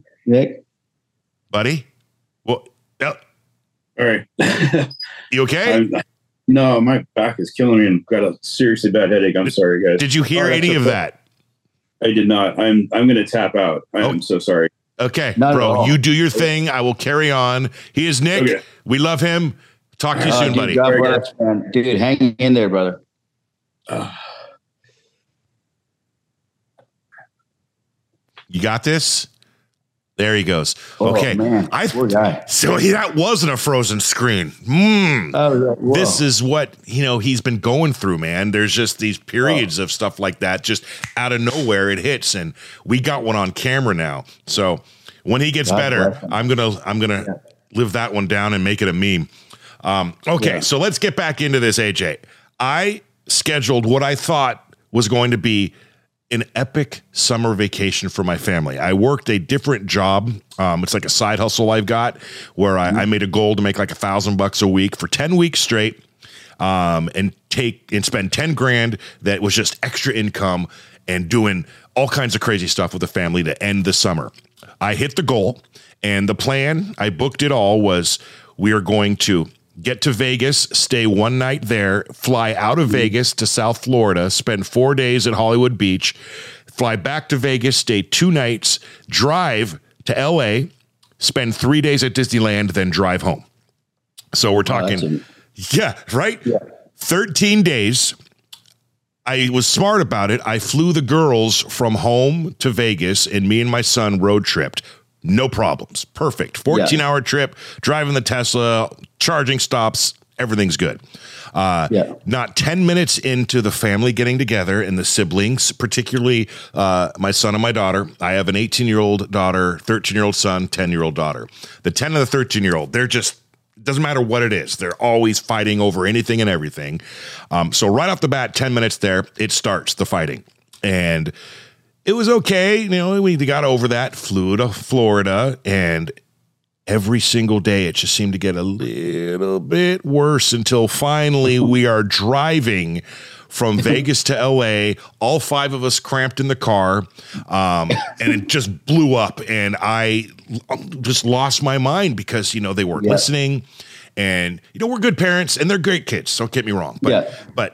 Buddy? Well, all right. You okay? No, my back is killing me and got a seriously bad headache. I'm sorry, guys. Did you hear any of that? I did not. I'm going to tap out. I'm so sorry. Okay, Not at bro, all. you do your thing. I will carry on. He is Nick. Okay. We love him. Talk to you soon, Dude, buddy. God Very bless, man. Dude, hang in there, brother. You got this? There he goes. Oh, Okay. man. Poor guy. So that wasn't a frozen screen. Oh, whoa. This is what, he's been going through, man. There's just these periods of stuff like that, just out of nowhere it hits. And we got one on camera now. So when he gets God better, bless him. I'm gonna live that one down and make it a meme. Okay, so let's get back into this, AJ. I scheduled what I thought was going to be an epic summer vacation for my family. I worked a different job. It's like a side hustle I've got where I made a goal to make like $1,000 a week for 10 weeks straight, and spend 10 grand that was just extra income and doing all kinds of crazy stuff with the family to end the summer. I hit the goal, and the plan, I booked it all, was we are going to get to Vegas, stay one night there, fly out of Vegas to South Florida, spend 4 days at Hollywood Beach, fly back to Vegas, stay 2 nights, drive to LA, spend 3 days at Disneyland, then drive home. So we're talking, right? Yeah. 13 days. I was smart about it. I flew the girls from home to Vegas, and me and my son road tripped. No problems. Perfect. 14-hour trip, driving the Tesla, charging stops, everything's good. Not 10 minutes into the family getting together and the siblings, particularly my son and my daughter. I have an 18-year-old daughter, 13-year-old son, 10-year-old daughter. The 10 and the 13-year-old, they're just, it doesn't matter what it is. They're always fighting over anything and everything. So right off the bat, 10 minutes there, it starts the fighting. And it was okay. We got over that, flew to Florida, and every single day it just seemed to get a little bit worse until finally we are driving from Vegas to LA, all 5 of us cramped in the car, and it just blew up. And I just lost my mind because, they weren't listening. And, we're good parents and they're great kids. Don't get me wrong. But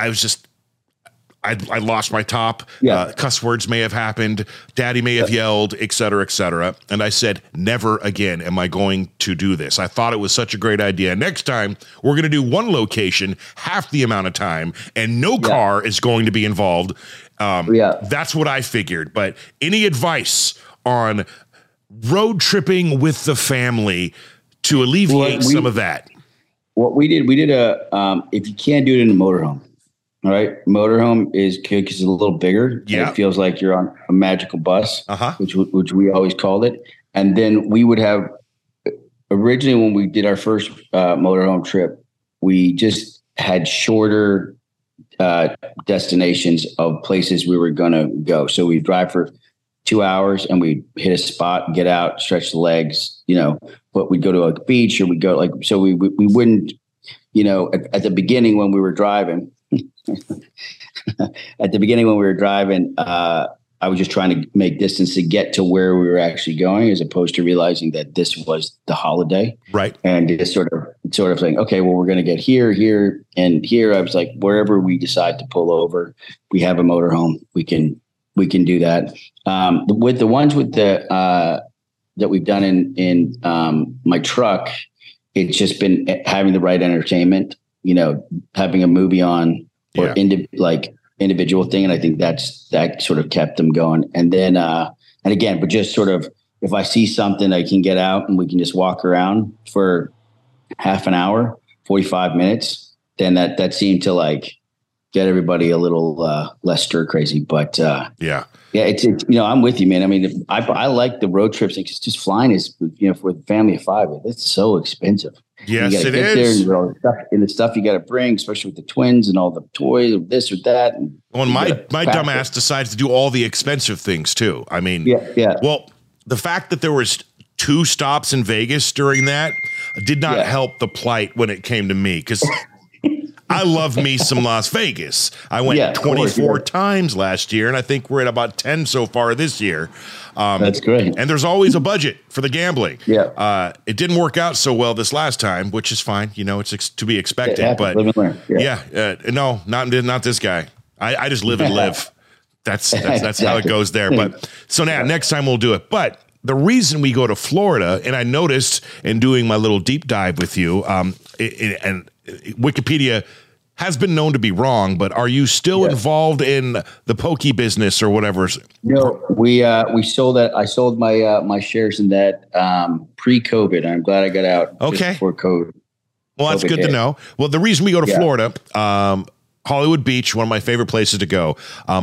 I lost my top. Cuss words may have happened. Daddy may have yelled, et cetera, et cetera. And I said, never again am I going to do this. I thought it was such a great idea. Next time, we're going to do one location, half the amount of time, and no car is going to be involved. That's what I figured. But any advice on road tripping with the family to alleviate some of that? What we did if you can't do it in a motorhome. All right. Motorhome is good because it's a little bigger. Yeah. It feels like you're on a magical bus, which we always called it. And then we would have, originally when we did our first motorhome trip, we just had shorter destinations of places we were going to go. So we drive for 2 hours and we hit a spot, get out, stretch the legs, but we'd go to a beach or we'd go so we wouldn't, at the beginning when we were driving, I was just trying to make distance to get to where we were actually going, as opposed to realizing that this was the holiday. Right. And just sort of saying, okay, well, we're going to get here, and here. I was like, wherever we decide to pull over, we have a motorhome. We can do that. With the ones that we've done in my truck, it's just been having the right entertainment, having a movie on or individual thing. And I think that sort of kept them going. And then, and again, but just sort of, if I see something, I can get out and we can just walk around for half an hour, 45 minutes. Then that seemed to get everybody a little less stir crazy. But it's I'm with you, man. I mean, I like the road trips. It's just flying is, for a family of 5, it's so expensive. Yes, you it is. And the stuff you got to bring, especially with the twins and all the toys, or this or that. And my dumb ass decides to do all the expensive things too. I mean, well, the fact that there was 2 stops in Vegas during that did not help the plight when it came to me, because I love me some Las Vegas. I went 24 times last year, and I think we're at about 10 so far this year. That's great. And there's always a budget for the gambling. It didn't work out so well this last time, which is fine. It's to be expected. But no, not this guy. I just live and live. That's how it goes there. But so now next time we'll do it. But the reason we go to Florida, and I noticed in doing my little deep dive with you, and Wikipedia has been known to be wrong, but are you still involved in the pokey business or whatever? No, we sold that. I sold my shares in that pre-COVID. I'm glad I got out just before COVID. Well, that's good to know. Well, the reason we go to Florida, Hollywood Beach, one of my favorite places to go.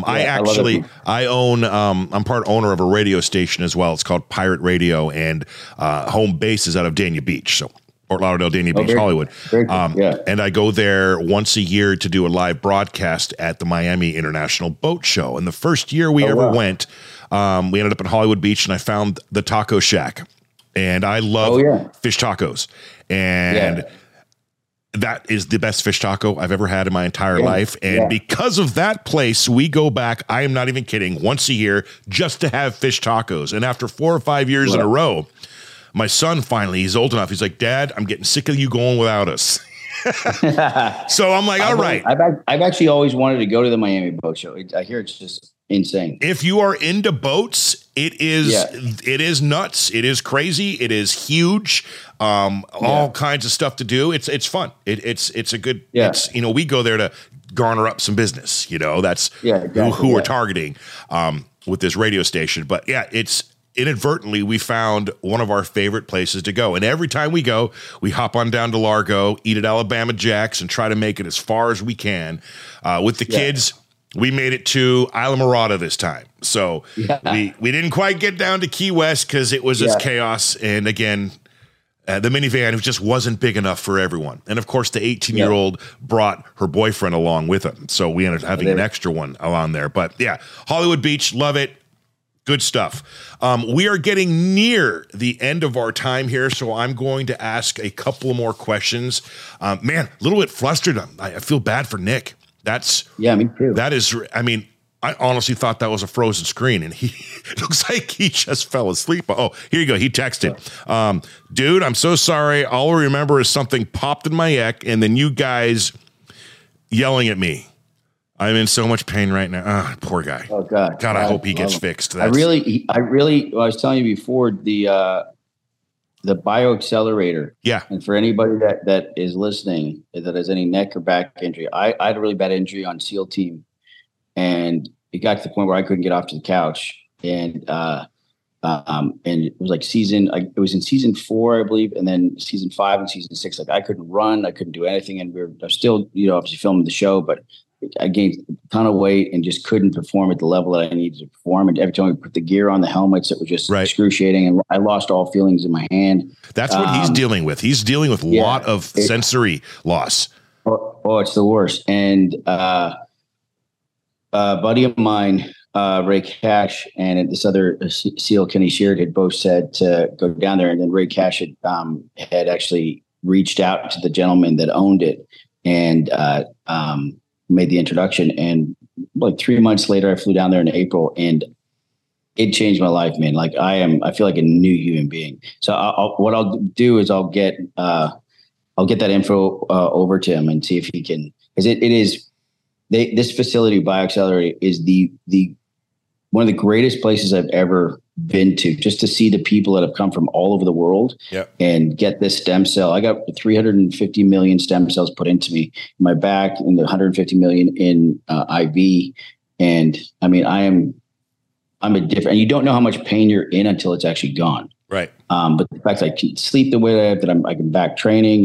I own, I'm part owner of a radio station as well. It's called Pirate Radio, and home base is out of Dania Beach. So Fort Lauderdale, Dania Beach, Hollywood. Very cool. And I go there once a year to do a live broadcast at the Miami International Boat Show. And the first year we ever went, we ended up in Hollywood Beach, and I found the Taco Shack. And I love fish tacos. And that is the best fish taco I've ever had in my entire life. And because of that place, we go back, I am not even kidding, once a year just to have fish tacos. And after 4 or 5 years in a row, my son finally, he's old enough. He's like, Dad, I'm getting sick of you going without us. So I'm like, all right. I've actually always wanted to go to the Miami Boat Show. I hear it's just insane. If you are into boats, it is nuts. It is crazy. It is huge. All kinds of stuff to do. It's fun. It's a good, we go there to garner up some business, that's who we're targeting, with this radio station. But it's inadvertently, we found one of our favorite places to go. And every time we go, we hop on down to Largo, eat at Alabama Jack's, and try to make it as far as we can. With the kids, we made it to Islamorada this time. So we didn't quite get down to Key West because it was just chaos. And again, the minivan just wasn't big enough for everyone. And of course, the 18-year-old brought her boyfriend along with him. So we ended up having an extra one along there. But Hollywood Beach, love it. Good stuff. We are getting near the end of our time here, so I'm going to ask a couple more questions. Man, a little bit flustered. I feel bad for Nick. Me too. That is, I honestly thought that was a frozen screen, and he looks like he just fell asleep. Oh, here you go. He texted, dude, I'm so sorry. All I remember is something popped in my neck, and then you guys yelling at me. I'm in so much pain right now. Poor guy. Oh God. God, I hope he gets fixed. I really, I was telling you before, the bioaccelerator. Yeah. And for anybody that is listening that has any neck or back injury, I had a really bad injury on SEAL team, and it got to the point where I couldn't get off to the couch. And it was like it was in season 4, I believe. And then season 5 and season 6, like I couldn't run, I couldn't do anything. And I was still, obviously filming the show, but I gained a ton of weight and just couldn't perform at the level that I needed to perform. And every time we put the gear on the helmets, it was just excruciating. And I lost all feelings in my hand. That's what he's dealing with. He's dealing with a lot of sensory loss. Oh, it's the worst. And a buddy of mine, Ray Cash, and this other SEAL, Kenny Sheard, had both said to go down there. And then Ray Cash had actually reached out to the gentleman that owned it and made the introduction. And like 3 months later, I flew down there in April, and it changed my life, man. Like I feel like a new human being. So what I'll do is I'll get that info over to him and see if he can, because this facility, BioAccelerator, is the one of the greatest places I've ever been to, just to see the people that have come from all over the world and get this stem cell. I got 350 million stem cells put into me in my back, and the 150 million in IV. And I mean, I'm a different, and you don't know how much pain you're in until it's actually gone. Right. But the fact that I can sleep the way that I can back training,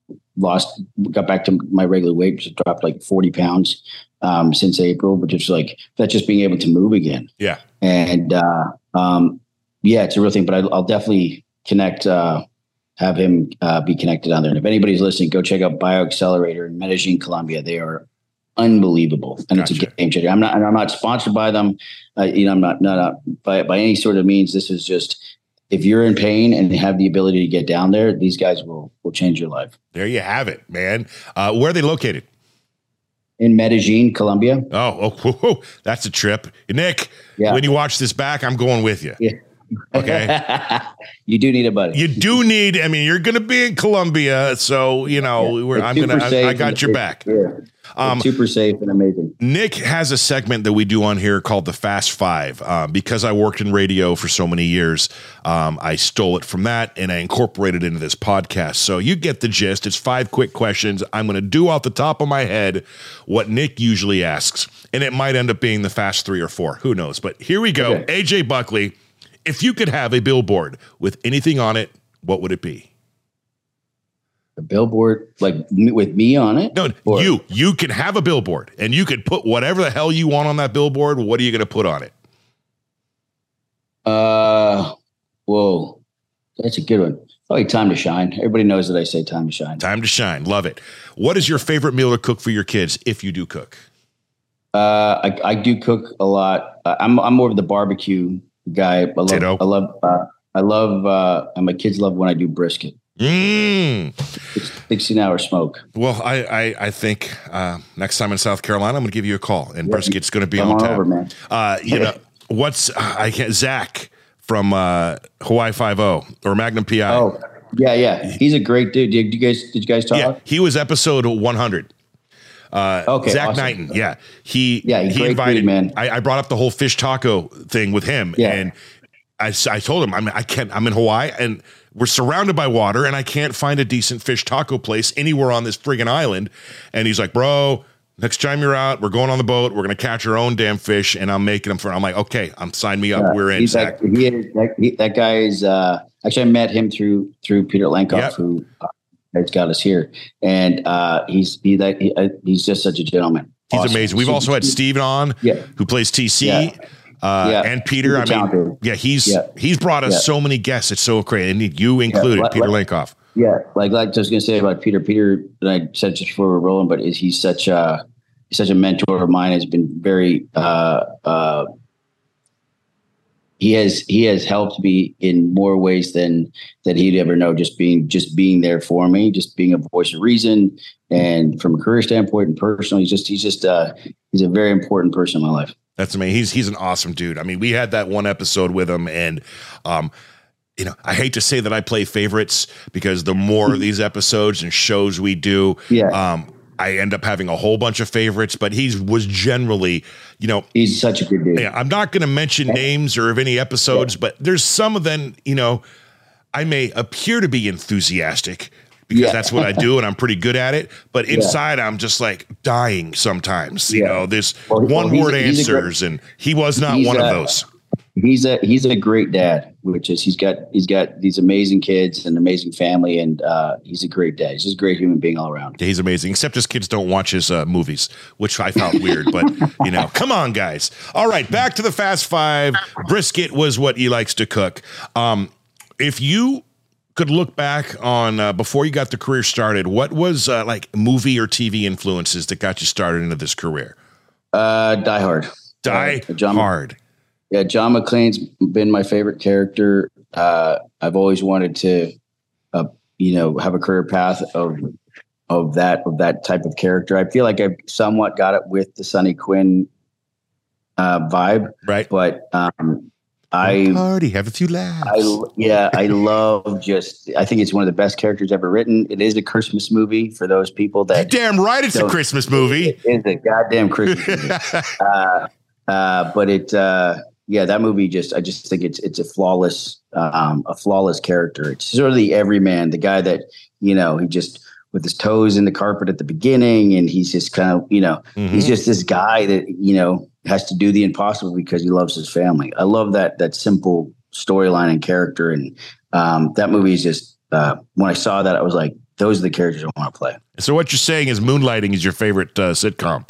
got back to my regular weight, which dropped like 40 pounds since April, but just like that's just being able to move again. Yeah. And it's a real thing, but I'll definitely connect, have him be connected on there. And if anybody's listening, go check out BioAccelerator in Medellin, Colombia. They are unbelievable, and it's a game changer. I'm not sponsored by them. I'm not by any sort of means. This is just, if you're in pain and have the ability to get down there, these guys will change your life. There you have it, man. Where are they located? In Medellin, Colombia. Oh, that's a trip. Nick, when you watch this back, I'm going with you. Okay. You do need a buddy. You do need, I mean, you're going to be in Colombia. So, you know, I got your back. It's super safe and amazing. Nick has a segment that we do on here called the Fast Five. Because I worked in radio for so many years, I stole it from that and I incorporated it into this podcast. So you get the gist. It's 5 quick questions. I'm going to do off the top of my head what Nick usually asks, and it might end up being the Fast 3 or 4. Who knows? But here we go. Okay. AJ Buckley, if you could have a billboard with anything on it, what would it be? A billboard like with me on it? No, you can have a billboard and you could put whatever the hell you want on that billboard. What are you going to put on it? Whoa, that's a good one. Probably Time to Shine. Everybody knows that I say Time to Shine. Time to Shine. Love it. What is your favorite meal to cook for your kids if you do cook? I do cook a lot. I'm more of the barbecue guy. I love, and my kids love when I do brisket. 16-hour smoke. Well, I think next time in South Carolina, I'm going to give you a call, and brisket's going to be on tap. Over, man. You know Zach from Hawaii 5-0 or Magnum PI. Oh, yeah. He's a great dude. Did you guys talk? Yeah, he was episode 100. Okay, Zach awesome. Knighton. Yeah, he invited dude, man. I brought up the whole fish taco thing with him, and I told him I'm in Hawaii and we're surrounded by water and I can't find a decent fish taco place anywhere on this friggin' island. And he's like, bro, next time you're out, we're going on the boat. We're going to catch our own damn fish and I'm making them for, I'm like, okay, sign me up. We're in. Zach. That guy is, actually I met him through Peter Lankoff, who has got us here. And he's just such a gentleman. He's awesome. Amazing. We've also had Steve on who plays TC. And Peter, he's brought us so many guests. It's so great. And you included, Peter Lankoff. Yeah. Like I was going to say about Peter, and I said just before we're rolling, but he's such a mentor of mine. Has been very, he has helped me in more ways than he'd ever know. Just being there for me, just being a voice of reason. And from a career standpoint and personal, he's a very important person in my life. That's amazing. He's an awesome dude. I mean, we had that one episode with him, and you know, I hate to say that I play favorites because the more of these episodes and shows we do, I end up having a whole bunch of favorites. But he was generally, you know, he's such a good dude. Yeah, I'm not going to mention names or of any episodes, but there's some of them. You know, I may appear to be enthusiastic because that's what I do and I'm pretty good at it. But inside I'm just like dying sometimes, you know, this one word answers and he was not one of those. He's a great dad, which is he's got these amazing kids and amazing family. And he's a great dad. He's just a great human being all around. Yeah, he's amazing, except his kids don't watch his movies, which I found weird, but you know, come on guys. All right. Back to the Fast Five. Brisket was what he likes to cook. If you could look back on before you got the career started, what was like movie or TV influences that got you started into this career? Die Hard. Hard. Yeah, John McClane's been my favorite character. I've always wanted to, have a career path of that type of character. I feel like I've somewhat got it with the Sonny Quinn vibe, right? But party, have a few laughs. I love I think it's one of the best characters ever written. It is a Christmas movie for those people that. Damn right, it's a Christmas movie. It is a goddamn Christmas movie. That movie I just think it's a flawless character. It's sort of the everyman, the guy that, he just with his toes in the carpet at the beginning, and he's just kind of, he's just this guy that, has to do the impossible because he loves his family. I love that simple storyline and character. And that movie is just, when I saw that, I was like, those are the characters I want to play. So what you're saying is Moonlighting is your favorite sitcom.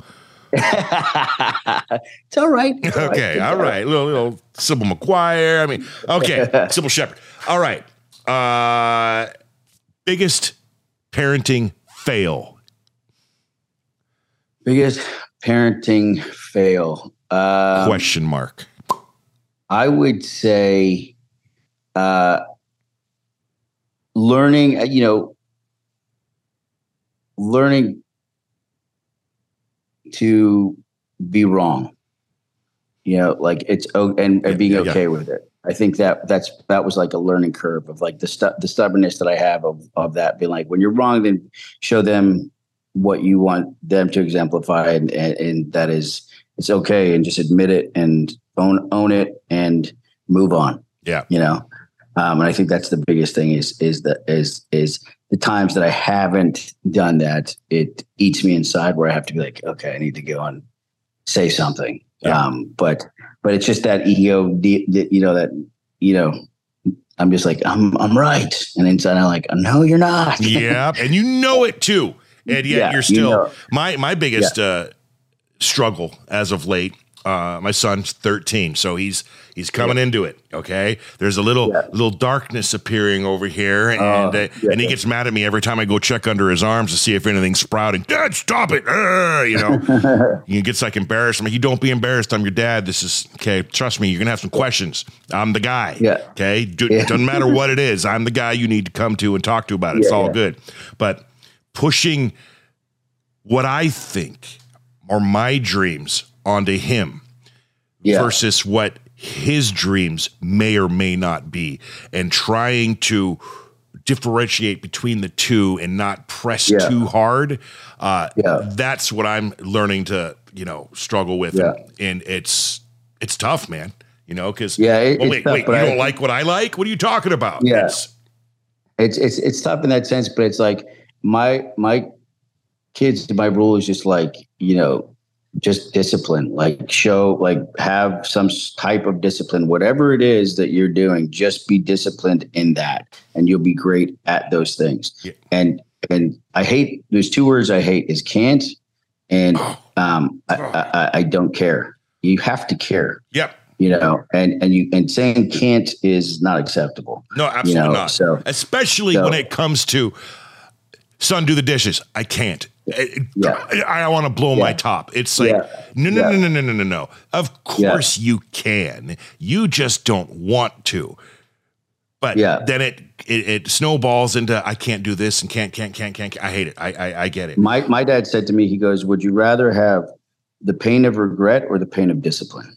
It's all right. Okay. All right. Little Sybil McGuire. I mean, okay. Sybil Shepherd. All right. Biggest parenting fail. Biggest parenting fail. Question mark. I would say learning to be wrong, like it's and being okay with it. I think that was like a learning curve of like the stubbornness that I have of that being like, when you're wrong, then show them what you want them to exemplify, and that is, it's okay, and just admit it and own it and move on. Yeah. And I think that's the biggest thing is the times that I haven't done that, it eats me inside where I have to be like, okay, I need to go and say something. Yeah. But it's just that ego, I'm just like, I'm right. And inside I'm like, no, you're not. Yeah. And it too. And yet you're still my biggest struggle as of late. My son's 13, so he's coming into it. Okay, there's a little darkness appearing over here, and he gets mad at me every time I go check under his arms to see if anything's sprouting. Dad, stop it! He gets like embarrassed. I'm like, you don't be embarrassed. I'm your dad. This is okay. Trust me, you're gonna have some questions. I'm the guy. Yeah. Okay. Doesn't matter what it is. I'm the guy you need to come to and talk to about it. It's all good. But pushing what I think are my dreams onto him versus what his dreams may or may not be, and trying to differentiate between the two and not press too hard. That's what I'm learning to, struggle with. And it's tough, man, because wait, you don't like what I like? What are you talking about? Yeah. It's tough in that sense, but it's like my kids, my rule is just like, just discipline, have some type of discipline, whatever it is that you're doing, just be disciplined in that and you'll be great at those things. Yeah. And there's two words I hate is can't. And, I don't care. You have to care. Yep. And saying can't is not acceptable. No, absolutely not. So, especially when it comes to, son, do the dishes. I can't. I want to blow my top. It's like, no. Of course you can. You just don't want to. But then it snowballs into, I can't do this and can't. I hate it. I get it. My dad said to me, he goes, would you rather have the pain of regret or the pain of discipline?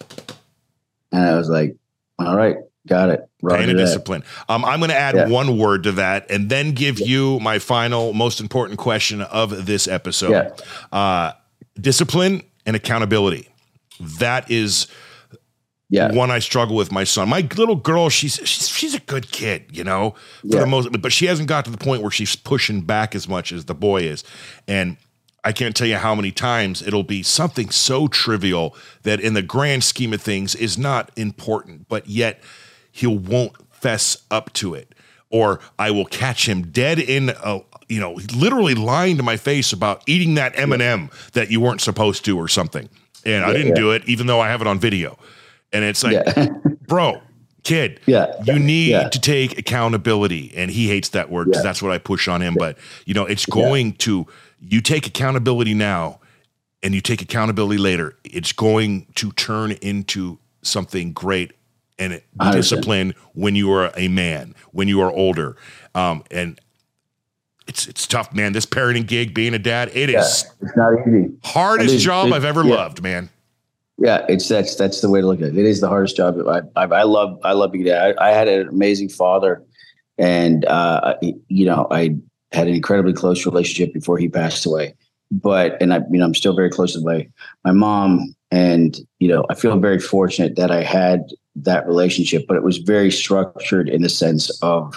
And I was like, all right. Got it. Pain and discipline. I'm going to add one word to that and then give you my final, most important question of this episode. Discipline and accountability. That is one I struggle with my son. My little girl, she's a good kid, for the most, but she hasn't got to the point where she's pushing back as much as the boy is. And I can't tell you how many times it'll be something so trivial that in the grand scheme of things is not important, but yet he won't fess up to it, or I will catch him dead in literally lying to my face about eating that M&M that you weren't supposed to or something. And I didn't do it, even though I have it on video. And it's like, bro, kid, you need to take accountability. And he hates that word because that's what I push on him. But, it's going to, you take accountability now and you take accountability later. It's going to turn into something great. And discipline when you are a man, when you are older. And it's tough, man. This parenting gig, being a dad, it's not easy. Hardest job I've ever loved, man. Yeah, that's the way to look at it. It is the hardest job. I love being a dad. I had an amazing father, and I had an incredibly close relationship before he passed away. I'm still very close to my mom, and I feel very fortunate that I had that relationship, but it was very structured in the sense of,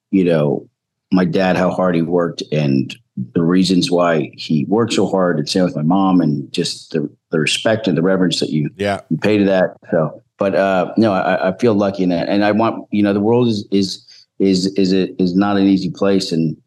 my dad, how hard he worked and the reasons why he worked so hard, and same with my mom, and just the respect and the reverence that you pay to that. So, but I feel lucky in that, and I want, the world is not an easy place, and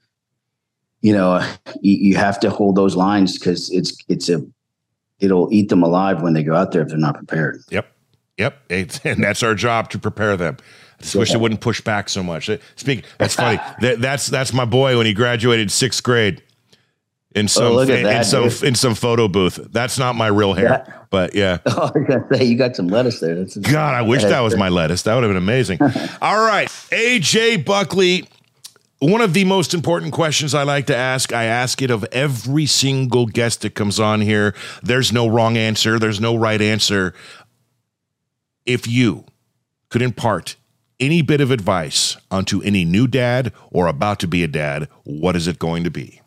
you have to hold those lines because it'll eat them alive when they go out there if they're not prepared. Yep. And that's our job, to prepare them. I just wish they wouldn't push back so much. That's funny. That's my boy when he graduated 6th grade in some photo booth. That's not my real hair, but yeah. Oh, I was gonna say, you got some lettuce there. God, I wish that was my lettuce. That would have been amazing. All right. AJ Buckley. One of the most important questions I like to ask, I ask it of every single guest that comes on here. There's no wrong answer. There's no right answer. If you could impart any bit of advice onto any new dad or about to be a dad, what is it going to be?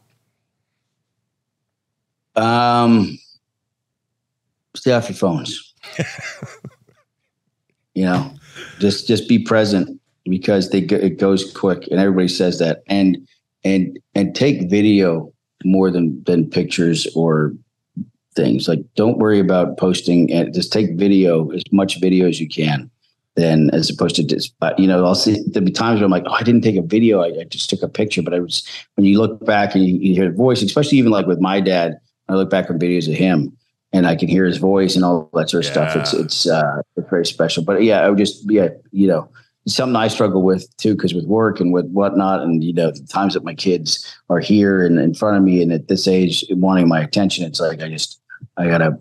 Stay off your phones. Just be present, because it goes quick, and everybody says that. And take video more than pictures or things. Like, don't worry about posting, and just take video, as much video as you can, then as opposed to just, I'll see there'll be times where I'm like, oh, I didn't take a video. I just took a picture, but when you look back and you hear the voice, especially even like with my dad, I look back on videos of him and I can hear his voice and all that sort of stuff. It's very special. But yeah, I would just, it's something I struggle with too, because with work and with whatnot, and the times that my kids are here and in front of me and at this age wanting my attention, it's like I gotta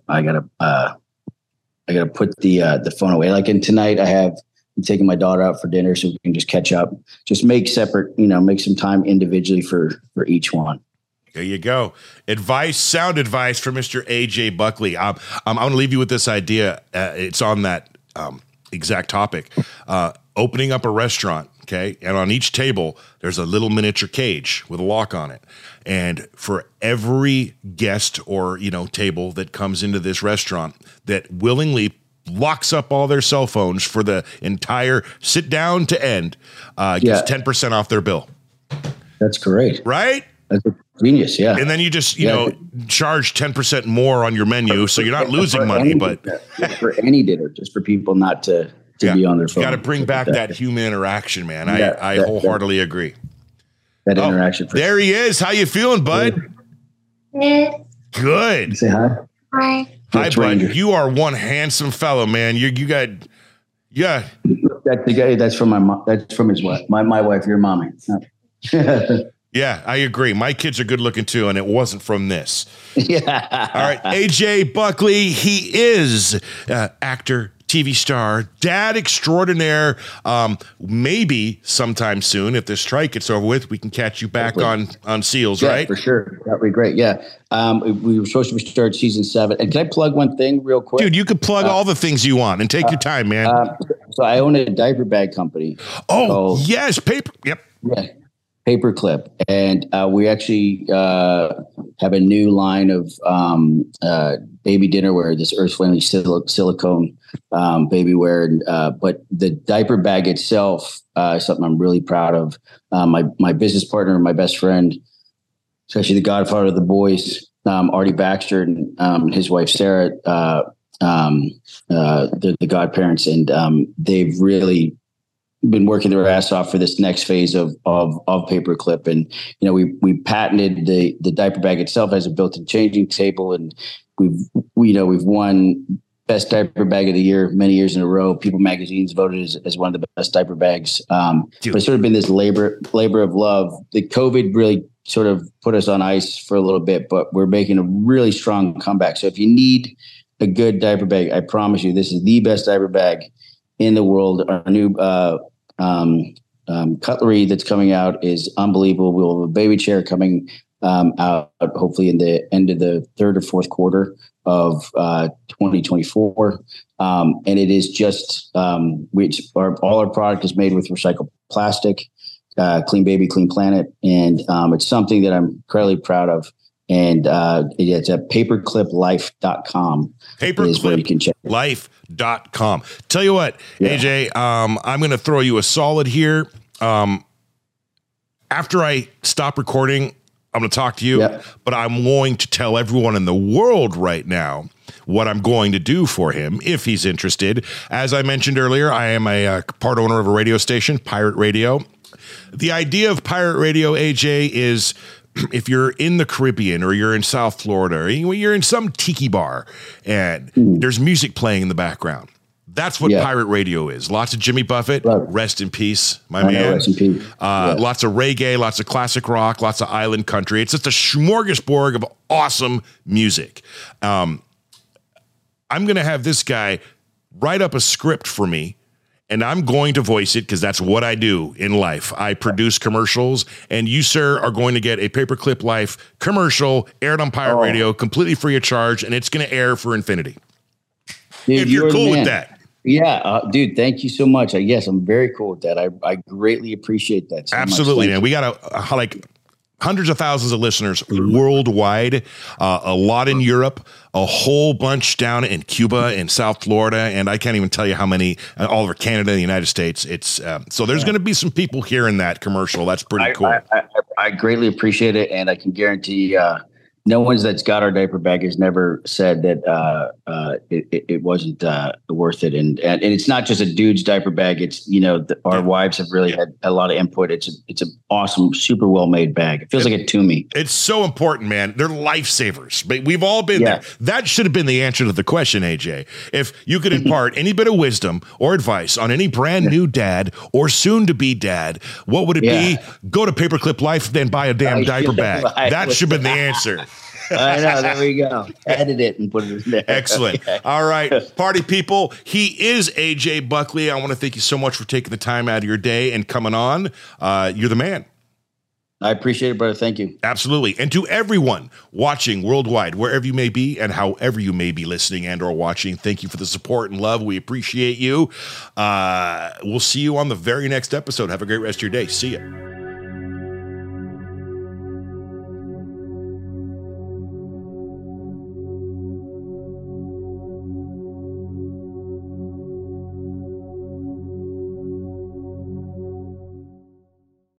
put the phone away. Like, and tonight I'm taking my daughter out for dinner so we can just catch up. Just make separate, make some time individually for each one. There you go. Sound advice from Mr. AJ Buckley. I'm going to leave you with this idea. It's on that exact topic. Opening up a restaurant, okay? And on each table, there's a little miniature cage with a lock on it. And for every guest or, table that comes into this restaurant that willingly locks up all their cell phones for the entire sit down to end, gets 10% off their bill. That's great. Right? That's genius, yeah. And then you just, charge 10% more on your menu, so you're not losing money. But for any dinner, just for people not to be on their phone. You got to bring back that human interaction, man. I wholeheartedly agree. That interaction. There he is. How you feeling, bud? Good. Say hi. Hi. Hi, bud. You are one handsome fellow, man. You got, yeah. That's the guy. That's from my mom. That's from his wife. My wife. Your mommy. Yeah, I agree. My kids are good looking too, and it wasn't from this. Yeah. All right, AJ Buckley. He is actor, TV star, dad extraordinaire. Maybe sometime soon, if this strike gets over with, we can catch you back on Seals, right? For sure. That'd be great. Yeah. We were supposed to start season 7. And can I plug one thing real quick? Dude, you could plug all the things you want and take your time, man. So I own a diaper bag company. Oh, yes. Paper. Yep. Yeah. Paperclip. And we actually have a new line of baby dinnerware, this earth-friendly silicone baby wear. But the diaper bag itself is something I'm really proud of. My business partner, my best friend, it's actually the godfather of the boys, Artie Baxter, and his wife, Sarah, they're the godparents, and they've really been working their ass off for this next phase of Paperclip. And, we patented the diaper bag itself as a built-in changing table. And we've won best diaper bag of the year many years in a row. People Magazine's voted as one of the best diaper bags. But it's sort of been this labor of love. The COVID really sort of put us on ice for a little bit, but we're making a really strong comeback. So if you need a good diaper bag, I promise you, this is the best diaper bag in the world. Our new cutlery that's coming out is unbelievable. We'll have a baby chair coming out hopefully in the end of the third or fourth quarter of 2024. And it is just, all our product is made with recycled plastic, Clean Baby, Clean Planet. And it's something that I'm incredibly proud of. And it's at papercliplife.com. Papercliplife.com. Tell you what, AJ, I'm going to throw you a solid here. After I stop recording, I'm going to talk to you, but I'm going to tell everyone in the world right now what I'm going to do for him if he's interested. As I mentioned earlier, I am a part owner of a radio station, Pirate Radio. The idea of Pirate Radio, AJ, is if you're in the Caribbean or you're in South Florida or you're in some tiki bar and there's music playing in the background, that's what Pirate Radio is. Lots of Jimmy Buffett, rest in peace, my man. Rest in peace. Lots of reggae, lots of classic rock, lots of island country. It's just a smorgasbord of awesome music. I'm going to have this guy write up a script for me, and I'm going to voice it because that's what I do in life. I produce commercials, and you, sir, are going to get a Paperclip Life commercial aired on Pirate Radio completely free of charge, and it's going to air for infinity. Dude, if you're cool with that. Yeah, dude, thank you so much. Yes, I'm very cool with that. I greatly appreciate that so Absolutely, much. man. We got like hundreds of thousands of listeners worldwide, a lot in Europe, a whole bunch down in Cuba and South Florida, and I can't even tell you how many all over Canada and the United States. It's so there's going to be some people hearing that commercial. That's pretty cool. I greatly appreciate it, and I can guarantee no one's that's got our diaper bag has never said that it wasn't worth it. And it's not just a dude's diaper bag. It's, our wives have really had a lot of input. It's an awesome, super well made bag. It feels like a Tumi. It's so important, man. They're lifesavers. But we've all been there. That should have been the answer to the question, AJ. If you could impart any bit of wisdom or advice on any brand new dad or soon to be dad, what would it be? Go to Paperclip Life, then buy a damn diaper bag. That should have been the answer. I know. There we go. Edit it and put it in there. Excellent. Okay. All right, party people. He is AJ Buckley. I want to thank you so much for taking the time out of your day and coming on. You're the man. I appreciate it, brother. Thank you. Absolutely. And to everyone watching worldwide, wherever you may be and however you may be listening and or watching, thank you for the support and love. We appreciate you. We'll see you on the very next episode. Have a great rest of your day. See ya.